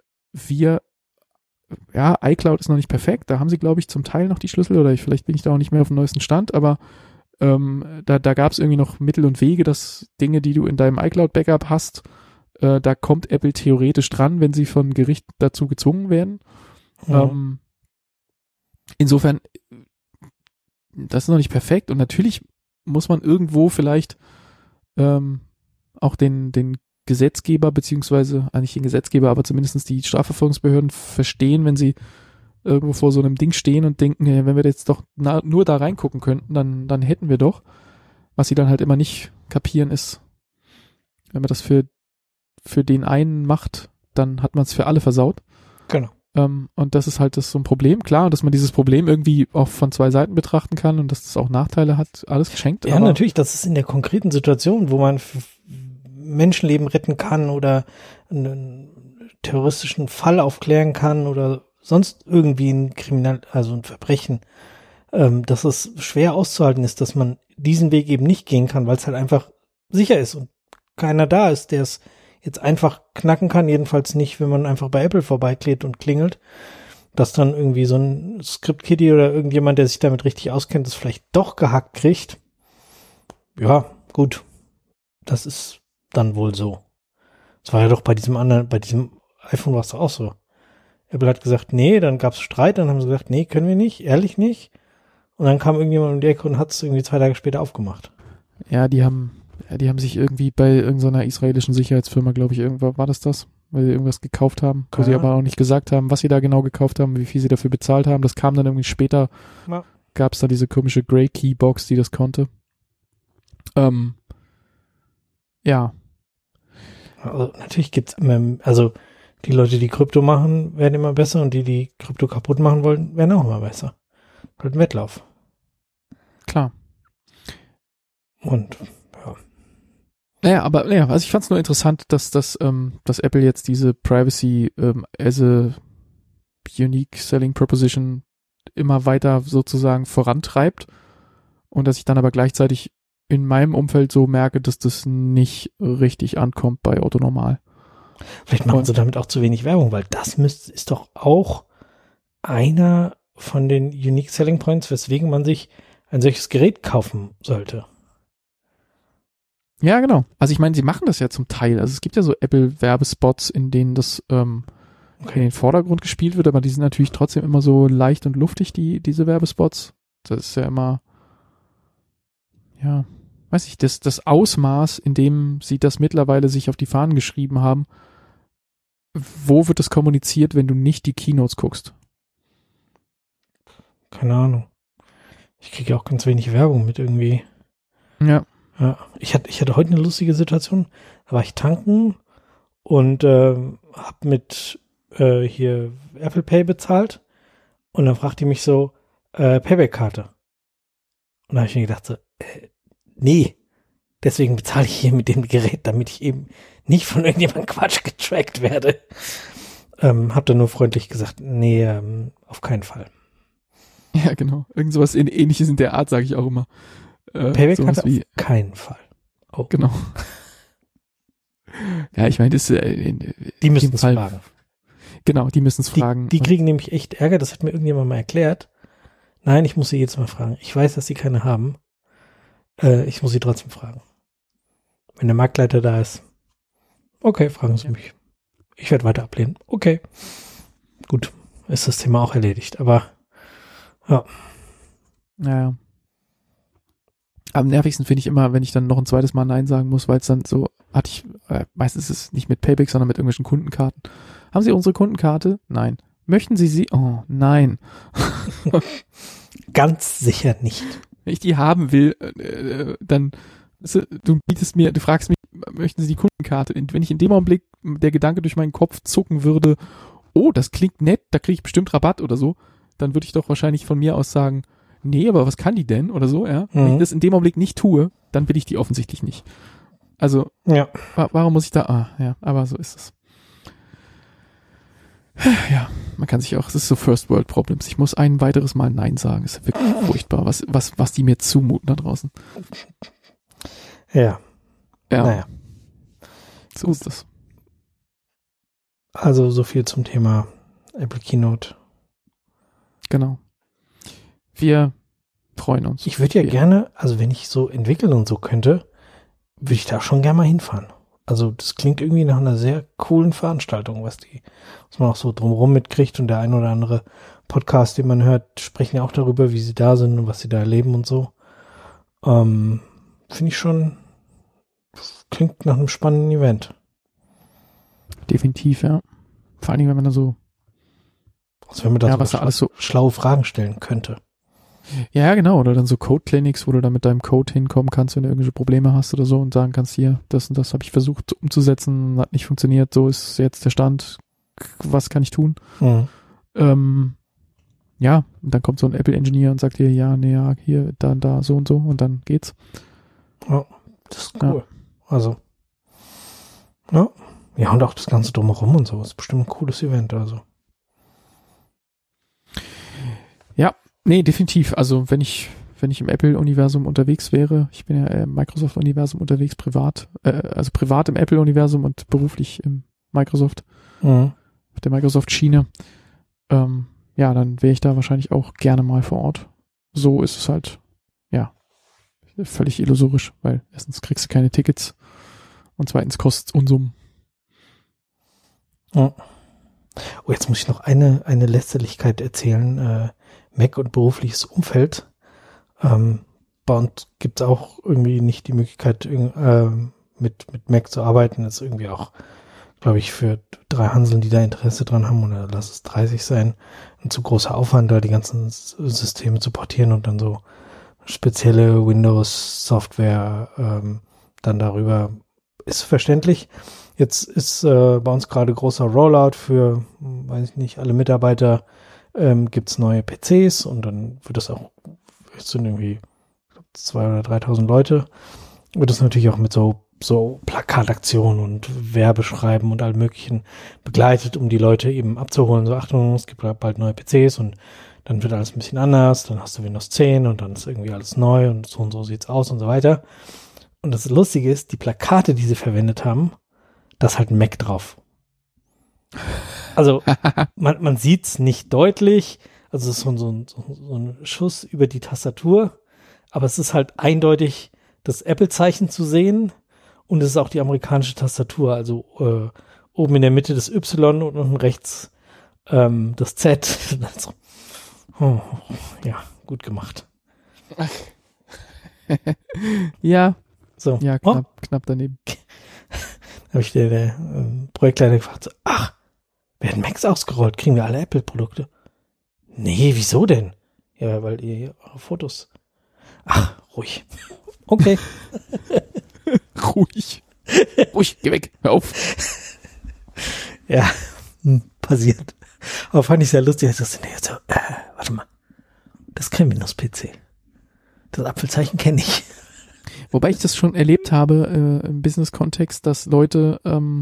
iCloud ist noch nicht perfekt, da haben sie, glaube ich, zum Teil noch die Schlüssel, oder vielleicht bin ich da auch nicht mehr auf dem neuesten Stand, aber da gab es irgendwie noch Mittel und Wege, dass Dinge, die du in deinem iCloud-Backup hast, da kommt Apple theoretisch dran, wenn sie von Gericht dazu gezwungen werden. Mhm. Insofern, das ist noch nicht perfekt, und natürlich muss man irgendwo vielleicht auch den Gesetzgeber, beziehungsweise nicht den Gesetzgeber, aber zumindest die Strafverfolgungsbehörden verstehen, wenn sie irgendwo vor so einem Ding stehen und denken, wenn wir jetzt doch nur da reingucken könnten, dann hätten wir doch. Was sie dann halt immer nicht kapieren ist, wenn man das für den einen macht, dann hat man es für alle versaut. Genau. Und das ist halt so ein Problem, klar, dass man dieses Problem irgendwie auch von zwei Seiten betrachten kann und dass das auch Nachteile hat, alles geschenkt. Ja, aber natürlich, das ist in der konkreten Situation, wo man Menschenleben retten kann oder einen terroristischen Fall aufklären kann oder sonst irgendwie ein ein Verbrechen, dass es schwer auszuhalten ist, dass man diesen Weg eben nicht gehen kann, weil es halt einfach sicher ist und keiner da ist, der es jetzt einfach knacken kann, jedenfalls nicht, wenn man einfach bei Apple vorbeiklebt und klingelt, dass dann irgendwie so ein Script-Kiddie oder irgendjemand, der sich damit richtig auskennt, das vielleicht doch gehackt kriegt. Ja, gut. Das ist dann wohl so. Das war ja doch bei diesem iPhone war es doch auch so. Apple hat gesagt, nee, dann gab es Streit, dann haben sie gesagt, nee, können wir nicht, ehrlich nicht. Und dann kam irgendjemand um die Ecke und hat es irgendwie 2 Tage später aufgemacht. Ja, die haben sich irgendwie bei irgendeiner israelischen Sicherheitsfirma, glaube ich, irgendwann war das, weil sie irgendwas gekauft haben, wo sie aber auch nicht gesagt haben, was sie da genau gekauft haben, wie viel sie dafür bezahlt haben. Das kam dann irgendwie später, gab es da diese komische Grey Key Box, die das konnte. Ja. Also natürlich gibt's also die Leute, die Krypto machen, werden immer besser und die Krypto kaputt machen wollen, werden auch immer besser. Wird ein Wettlauf. Klar. Und also ich fand es nur interessant, dass Apple jetzt diese Privacy as a unique selling proposition immer weiter sozusagen vorantreibt und dass ich dann aber gleichzeitig in meinem Umfeld so merke, dass das nicht richtig ankommt bei Otto Normal. Vielleicht machen sie damit auch zu wenig Werbung, weil das ist doch auch einer von den Unique Selling Points, weswegen man sich ein solches Gerät kaufen sollte. Ja, genau. Also ich meine, sie machen das ja zum Teil. Also es gibt ja so Apple-Werbespots, in denen das in den Vordergrund gespielt wird, aber die sind natürlich trotzdem immer so leicht und luftig, diese Werbespots. Das ist ja immer, ja, weiß ich, das Ausmaß, in dem sie das mittlerweile sich auf die Fahnen geschrieben haben, wo wird das kommuniziert, wenn du nicht die Keynotes guckst? Keine Ahnung. Ich kriege ja auch ganz wenig Werbung mit irgendwie. Ja. Ja, ich hatte heute eine lustige Situation. Da war ich tanken und habe mit hier Apple Pay bezahlt und dann fragte die mich so, Payback-Karte. Und da habe ich mir gedacht so, nee, deswegen bezahle ich hier mit dem Gerät, damit ich eben nicht von irgendjemandem Quatsch getrackt werde. Hab dann nur freundlich gesagt, nee, auf keinen Fall. Ja, genau. Irgend sowas Ähnliches in der Art, sage ich auch immer. Payback-Karte auf keinen Fall. Oh. Genau. Ja, ich meine, das die müssen es fragen. Genau, die müssen es fragen. Die kriegen nämlich echt Ärger, das hat mir irgendjemand mal erklärt. Nein, ich muss sie jetzt mal fragen. Ich weiß, dass sie keine haben. Ich muss sie trotzdem fragen. Wenn der Marktleiter da ist. Okay, fragen Sie mich. Ich werde weiter ablehnen. Okay. Gut, ist das Thema auch erledigt. Aber ja. Naja. Am nervigsten finde ich immer, wenn ich dann noch ein zweites Mal Nein sagen muss, weil es dann so, meistens ist es nicht mit Payback, sondern mit irgendwelchen Kundenkarten. Haben Sie unsere Kundenkarte? Nein. Möchten Sie sie? Oh, nein. Ganz sicher nicht. Wenn ich die haben will, dann, du fragst mich, möchten Sie die Kundenkarte? Und wenn ich in dem Augenblick der Gedanke durch meinen Kopf zucken würde, oh, das klingt nett, da kriege ich bestimmt Rabatt oder so, dann würde ich doch wahrscheinlich von mir aus sagen, nee, aber was kann die denn? Oder so, ja. Wenn ich das in dem Augenblick nicht tue, dann will ich die offensichtlich nicht. Also, ja. Warum muss ich da, ja, aber so ist es. Ja, man kann sich auch, es ist so First World Problems. Ich muss ein weiteres Mal Nein sagen. Es ist wirklich furchtbar, was die mir zumuten da draußen. Ja. Naja. So ist das. Also, so viel zum Thema Apple Keynote. Genau. Wir freuen uns. Ich würde ja gerne, also wenn ich so entwickeln und so könnte, würde ich da schon gerne mal hinfahren. Also das klingt irgendwie nach einer sehr coolen Veranstaltung, was man auch so drumherum mitkriegt, und der ein oder andere Podcast, den man hört, sprechen ja auch darüber, wie sie da sind und was sie da erleben und so. Finde ich schon, klingt nach einem spannenden Event. Definitiv, ja. Vor allen Dingen, wenn man da so, also wenn man da so schlaue Fragen stellen könnte. Ja, genau. Oder dann so Code-Clinics, wo du dann mit deinem Code hinkommen kannst, wenn du irgendwelche Probleme hast oder so, und sagen kannst, hier, das und das habe ich versucht umzusetzen, hat nicht funktioniert, so ist jetzt der Stand, was kann ich tun? Ja, und dann kommt so ein Apple-Engineer und sagt dir, ja, nee, ja, hier, da, so und dann geht's. Ja, das ist cool. Ja. Also, ja, und auch das Ganze drumherum und so, das ist bestimmt ein cooles Event, also. Ja, nee, definitiv. Also wenn ich im Apple-Universum unterwegs wäre, ich bin ja im Microsoft-Universum unterwegs, privat im Apple-Universum und beruflich im Microsoft, auf der Microsoft-Schiene, ja, dann wäre ich da wahrscheinlich auch gerne mal vor Ort. So ist es halt, ja, völlig illusorisch, weil erstens kriegst du keine Tickets und zweitens kostet es Unsummen. Ja. Oh, jetzt muss ich noch eine Lästerlichkeit erzählen. Mac und berufliches Umfeld. bei uns gibt es auch irgendwie nicht die Möglichkeit, mit Mac zu arbeiten. Das ist irgendwie auch, glaube ich, für 3 Hanseln, die da Interesse dran haben, oder lass es 30 sein, ein zu großer Aufwand, da die ganzen Systeme zu portieren und dann so spezielle Windows-Software dann darüber. Ist verständlich. Jetzt ist bei uns gerade großer Rollout für, weiß ich nicht, alle Mitarbeiter, gibt's neue PCs und dann wird das auch, es sind irgendwie 2.000 oder 3.000 Leute, wird das natürlich auch mit so Plakataktionen und Werbeschreiben und allem Möglichen begleitet, um die Leute eben abzuholen. So, Achtung, es gibt bald neue PCs und dann wird alles ein bisschen anders, dann hast du Windows 10 und dann ist irgendwie alles neu und so sieht's aus und so weiter. Und das Lustige ist, die Plakate, die sie verwendet haben, da ist halt ein Mac drauf. Also man sieht's nicht deutlich, also es ist so ein Schuss über die Tastatur, aber es ist halt eindeutig das Apple-Zeichen zu sehen und es ist auch die amerikanische Tastatur, also oben in der Mitte das Y und unten rechts das Z. Also, ja, gut gemacht. Ja. So. Ja, knapp daneben. Da habe ich der Projektleiter gefragt, so, ach, werden Macs ausgerollt, kriegen wir alle Apple-Produkte? Nee, wieso denn? Ja, weil ihr hier eure Fotos. Ach, ruhig. Okay. Ruhig, geh weg, hör auf. Ja, passiert. Aber fand ich sehr lustig, als das so, warte mal, das ist kein Windows-PC. Das Apfelzeichen kenne ich. Wobei ich das schon erlebt habe im Business-Kontext, dass Leute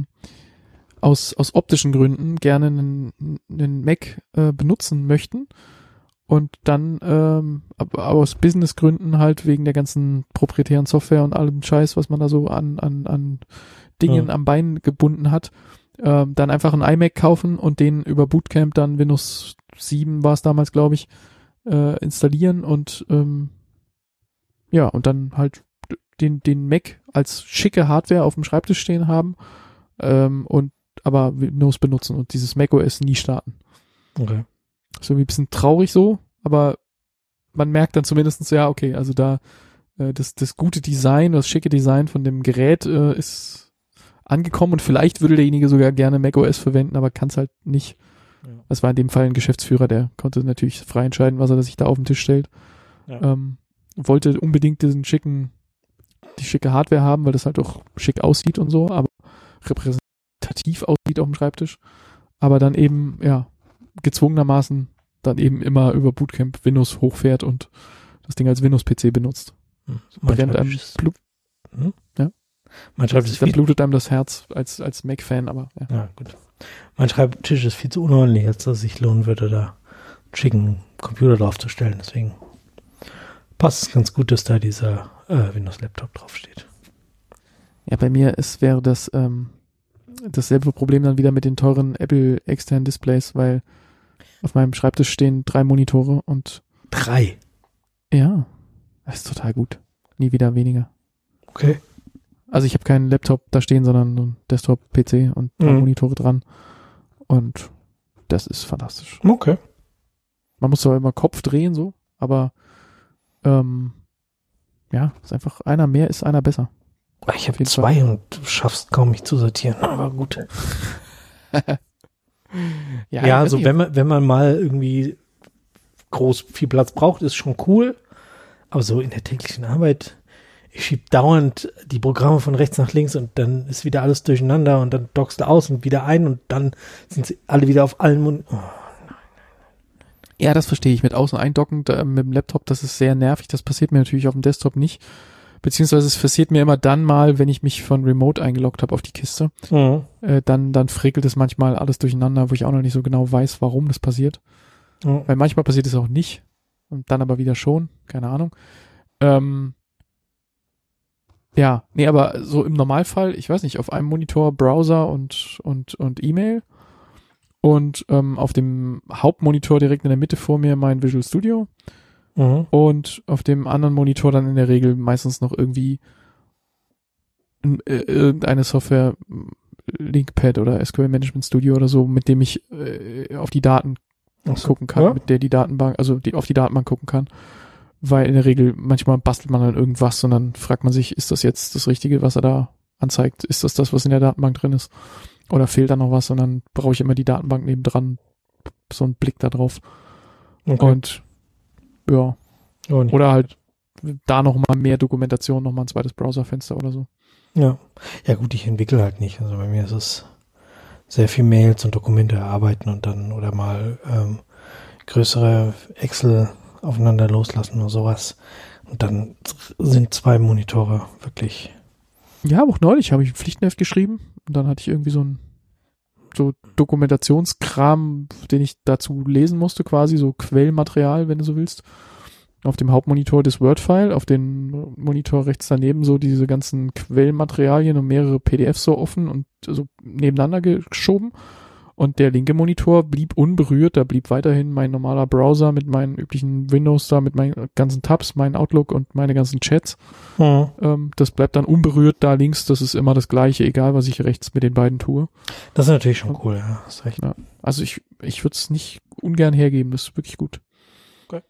aus optischen Gründen gerne einen Mac benutzen möchten und dann aber aus Business-Gründen halt wegen der ganzen proprietären Software und allem Scheiß, was man da so an Dingen am Bein gebunden hat, dann einfach einen iMac kaufen und den über Bootcamp dann Windows 7 war es damals, glaube ich, installieren und ja, und dann halt den Mac als schicke Hardware auf dem Schreibtisch stehen haben und aber Windows benutzen und dieses macOS nie starten. Okay. Ist irgendwie ein bisschen traurig so, aber man merkt dann zumindest, ja, okay, also da das gute Design, das schicke Design von dem Gerät ist angekommen und vielleicht würde derjenige sogar gerne macOS verwenden, aber kann es halt nicht. Ja. Das war in dem Fall ein Geschäftsführer, der konnte natürlich frei entscheiden, was er sich da auf den Tisch stellt. Ja. Wollte unbedingt die schicke Hardware haben, weil das halt auch schick aussieht und so, aber repräsentativ aussieht auf dem Schreibtisch. Aber dann eben, ja, gezwungenermaßen dann eben immer über Bootcamp Windows hochfährt und das Ding als Windows-PC benutzt. Brennt einem Blut. Ja. Mein Schreibtisch dann blutet einem das Herz als Mac-Fan, aber ja. Ja, gut. Mein Schreibtisch ist viel zu unordentlich, als dass es sich lohnen würde, da einen schicken Computer draufzustellen. Deswegen passt es ganz gut, dass da dieser Windows-Laptop draufsteht. Ja, bei mir wäre das dasselbe Problem dann wieder mit den teuren Apple externen Displays, weil auf meinem Schreibtisch stehen 3 Monitore und 3? Ja, das ist total gut. Nie wieder weniger. Okay. Also ich habe keinen Laptop da stehen, sondern einen Desktop-PC und 3 Monitore dran und das ist fantastisch. Okay. Man muss zwar immer Kopf drehen so, aber ja, ist einfach einer mehr ist einer besser. Ich habe 2 und du schaffst kaum mich zu sortieren, aber gut. ja, also wenn man mal irgendwie groß viel Platz braucht, ist schon cool. Aber so in der täglichen Arbeit, ich schiebe dauernd die Programme von rechts nach links und dann ist wieder alles durcheinander und dann dockst du aus und wieder ein und dann sind sie alle wieder auf allen Munden. Oh. Ja, das verstehe ich. Mit Außen eindocken mit dem Laptop, das ist sehr nervig. Das passiert mir natürlich auf dem Desktop nicht. Beziehungsweise es passiert mir immer dann mal, wenn ich mich von Remote eingeloggt habe auf die Kiste. Mhm. Dann frickelt es manchmal alles durcheinander, wo ich auch noch nicht so genau weiß, warum das passiert. Mhm. Weil manchmal passiert es auch nicht. Und dann aber wieder schon. Keine Ahnung. Ja, nee, aber so im Normalfall, ich weiß nicht, auf einem Monitor Browser und E-Mail. Und auf dem Hauptmonitor direkt in der Mitte vor mir mein Visual Studio. Mhm. Und auf dem anderen Monitor dann in der Regel meistens noch irgendwie irgendeine Software, Linkpad oder SQL Management Studio oder so, mit dem ich auf die Daten gucken kann, mit der die Datenbank, also auf die Datenbank gucken kann. Weil in der Regel, manchmal bastelt man dann irgendwas und dann fragt man sich, ist das jetzt das Richtige, was er da anzeigt? Ist das, was in der Datenbank drin ist? Oder fehlt da noch was? Und dann brauche ich immer die Datenbank nebendran, so einen Blick da drauf. Okay. Und ja. Oder halt da nochmal mehr Dokumentation, nochmal ein zweites Browserfenster oder so. Ja. Ja gut, ich entwickle halt nicht. Also bei mir ist es sehr viel Mails und Dokumente erarbeiten und dann oder mal größere Excel aufeinander loslassen oder sowas. Und dann sind 2 Monitore wirklich. Ja, auch neulich habe ich ein Pflichtenheft geschrieben und dann hatte ich irgendwie so Dokumentationskram, den ich dazu lesen musste, quasi so Quellmaterial, wenn du so willst. Auf dem Hauptmonitor das Word-File, auf dem Monitor rechts daneben so diese ganzen Quellmaterialien und mehrere PDFs so offen und so nebeneinander geschoben. Und der linke Monitor blieb unberührt, da blieb weiterhin mein normaler Browser mit meinen üblichen Windows da, mit meinen ganzen Tabs, mein Outlook und meine ganzen Chats. Das bleibt dann unberührt da links, das ist immer das Gleiche, egal was ich rechts mit den beiden tue. Das ist natürlich schon cool, ja, hast recht. Ja, also ich würde es nicht ungern hergeben, das ist wirklich gut. Okay.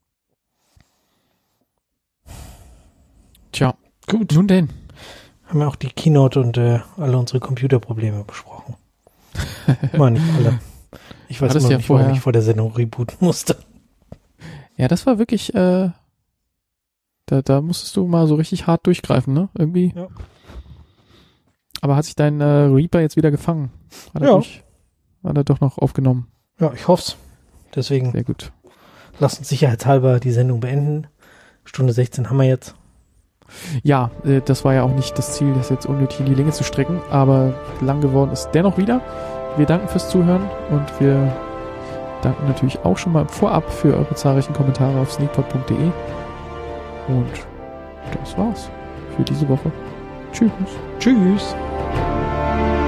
Tja, gut, nun denn. Haben wir auch die Keynote und alle unsere Computerprobleme besprochen. Immer nicht alle. Ich weiß immer nicht, warum ich vor der Sendung rebooten musste. Ja, das war wirklich, da musstest du mal so richtig hart durchgreifen, ne? Irgendwie. Ja. Aber hat sich dein Reaper jetzt wieder gefangen? Hat er doch noch aufgenommen? Ja, ich hoff's. Deswegen. Sehr gut. Lass uns sicherheitshalber die Sendung beenden. Stunde 16 haben wir jetzt. Ja, das war ja auch nicht das Ziel, das jetzt unnötig in die Länge zu strecken, aber lang geworden ist dennoch wieder. Wir danken fürs Zuhören und wir danken natürlich auch schon mal vorab für eure zahlreichen Kommentare auf sneakpod.de. Und das war's für diese Woche. Tschüss. Tschüss.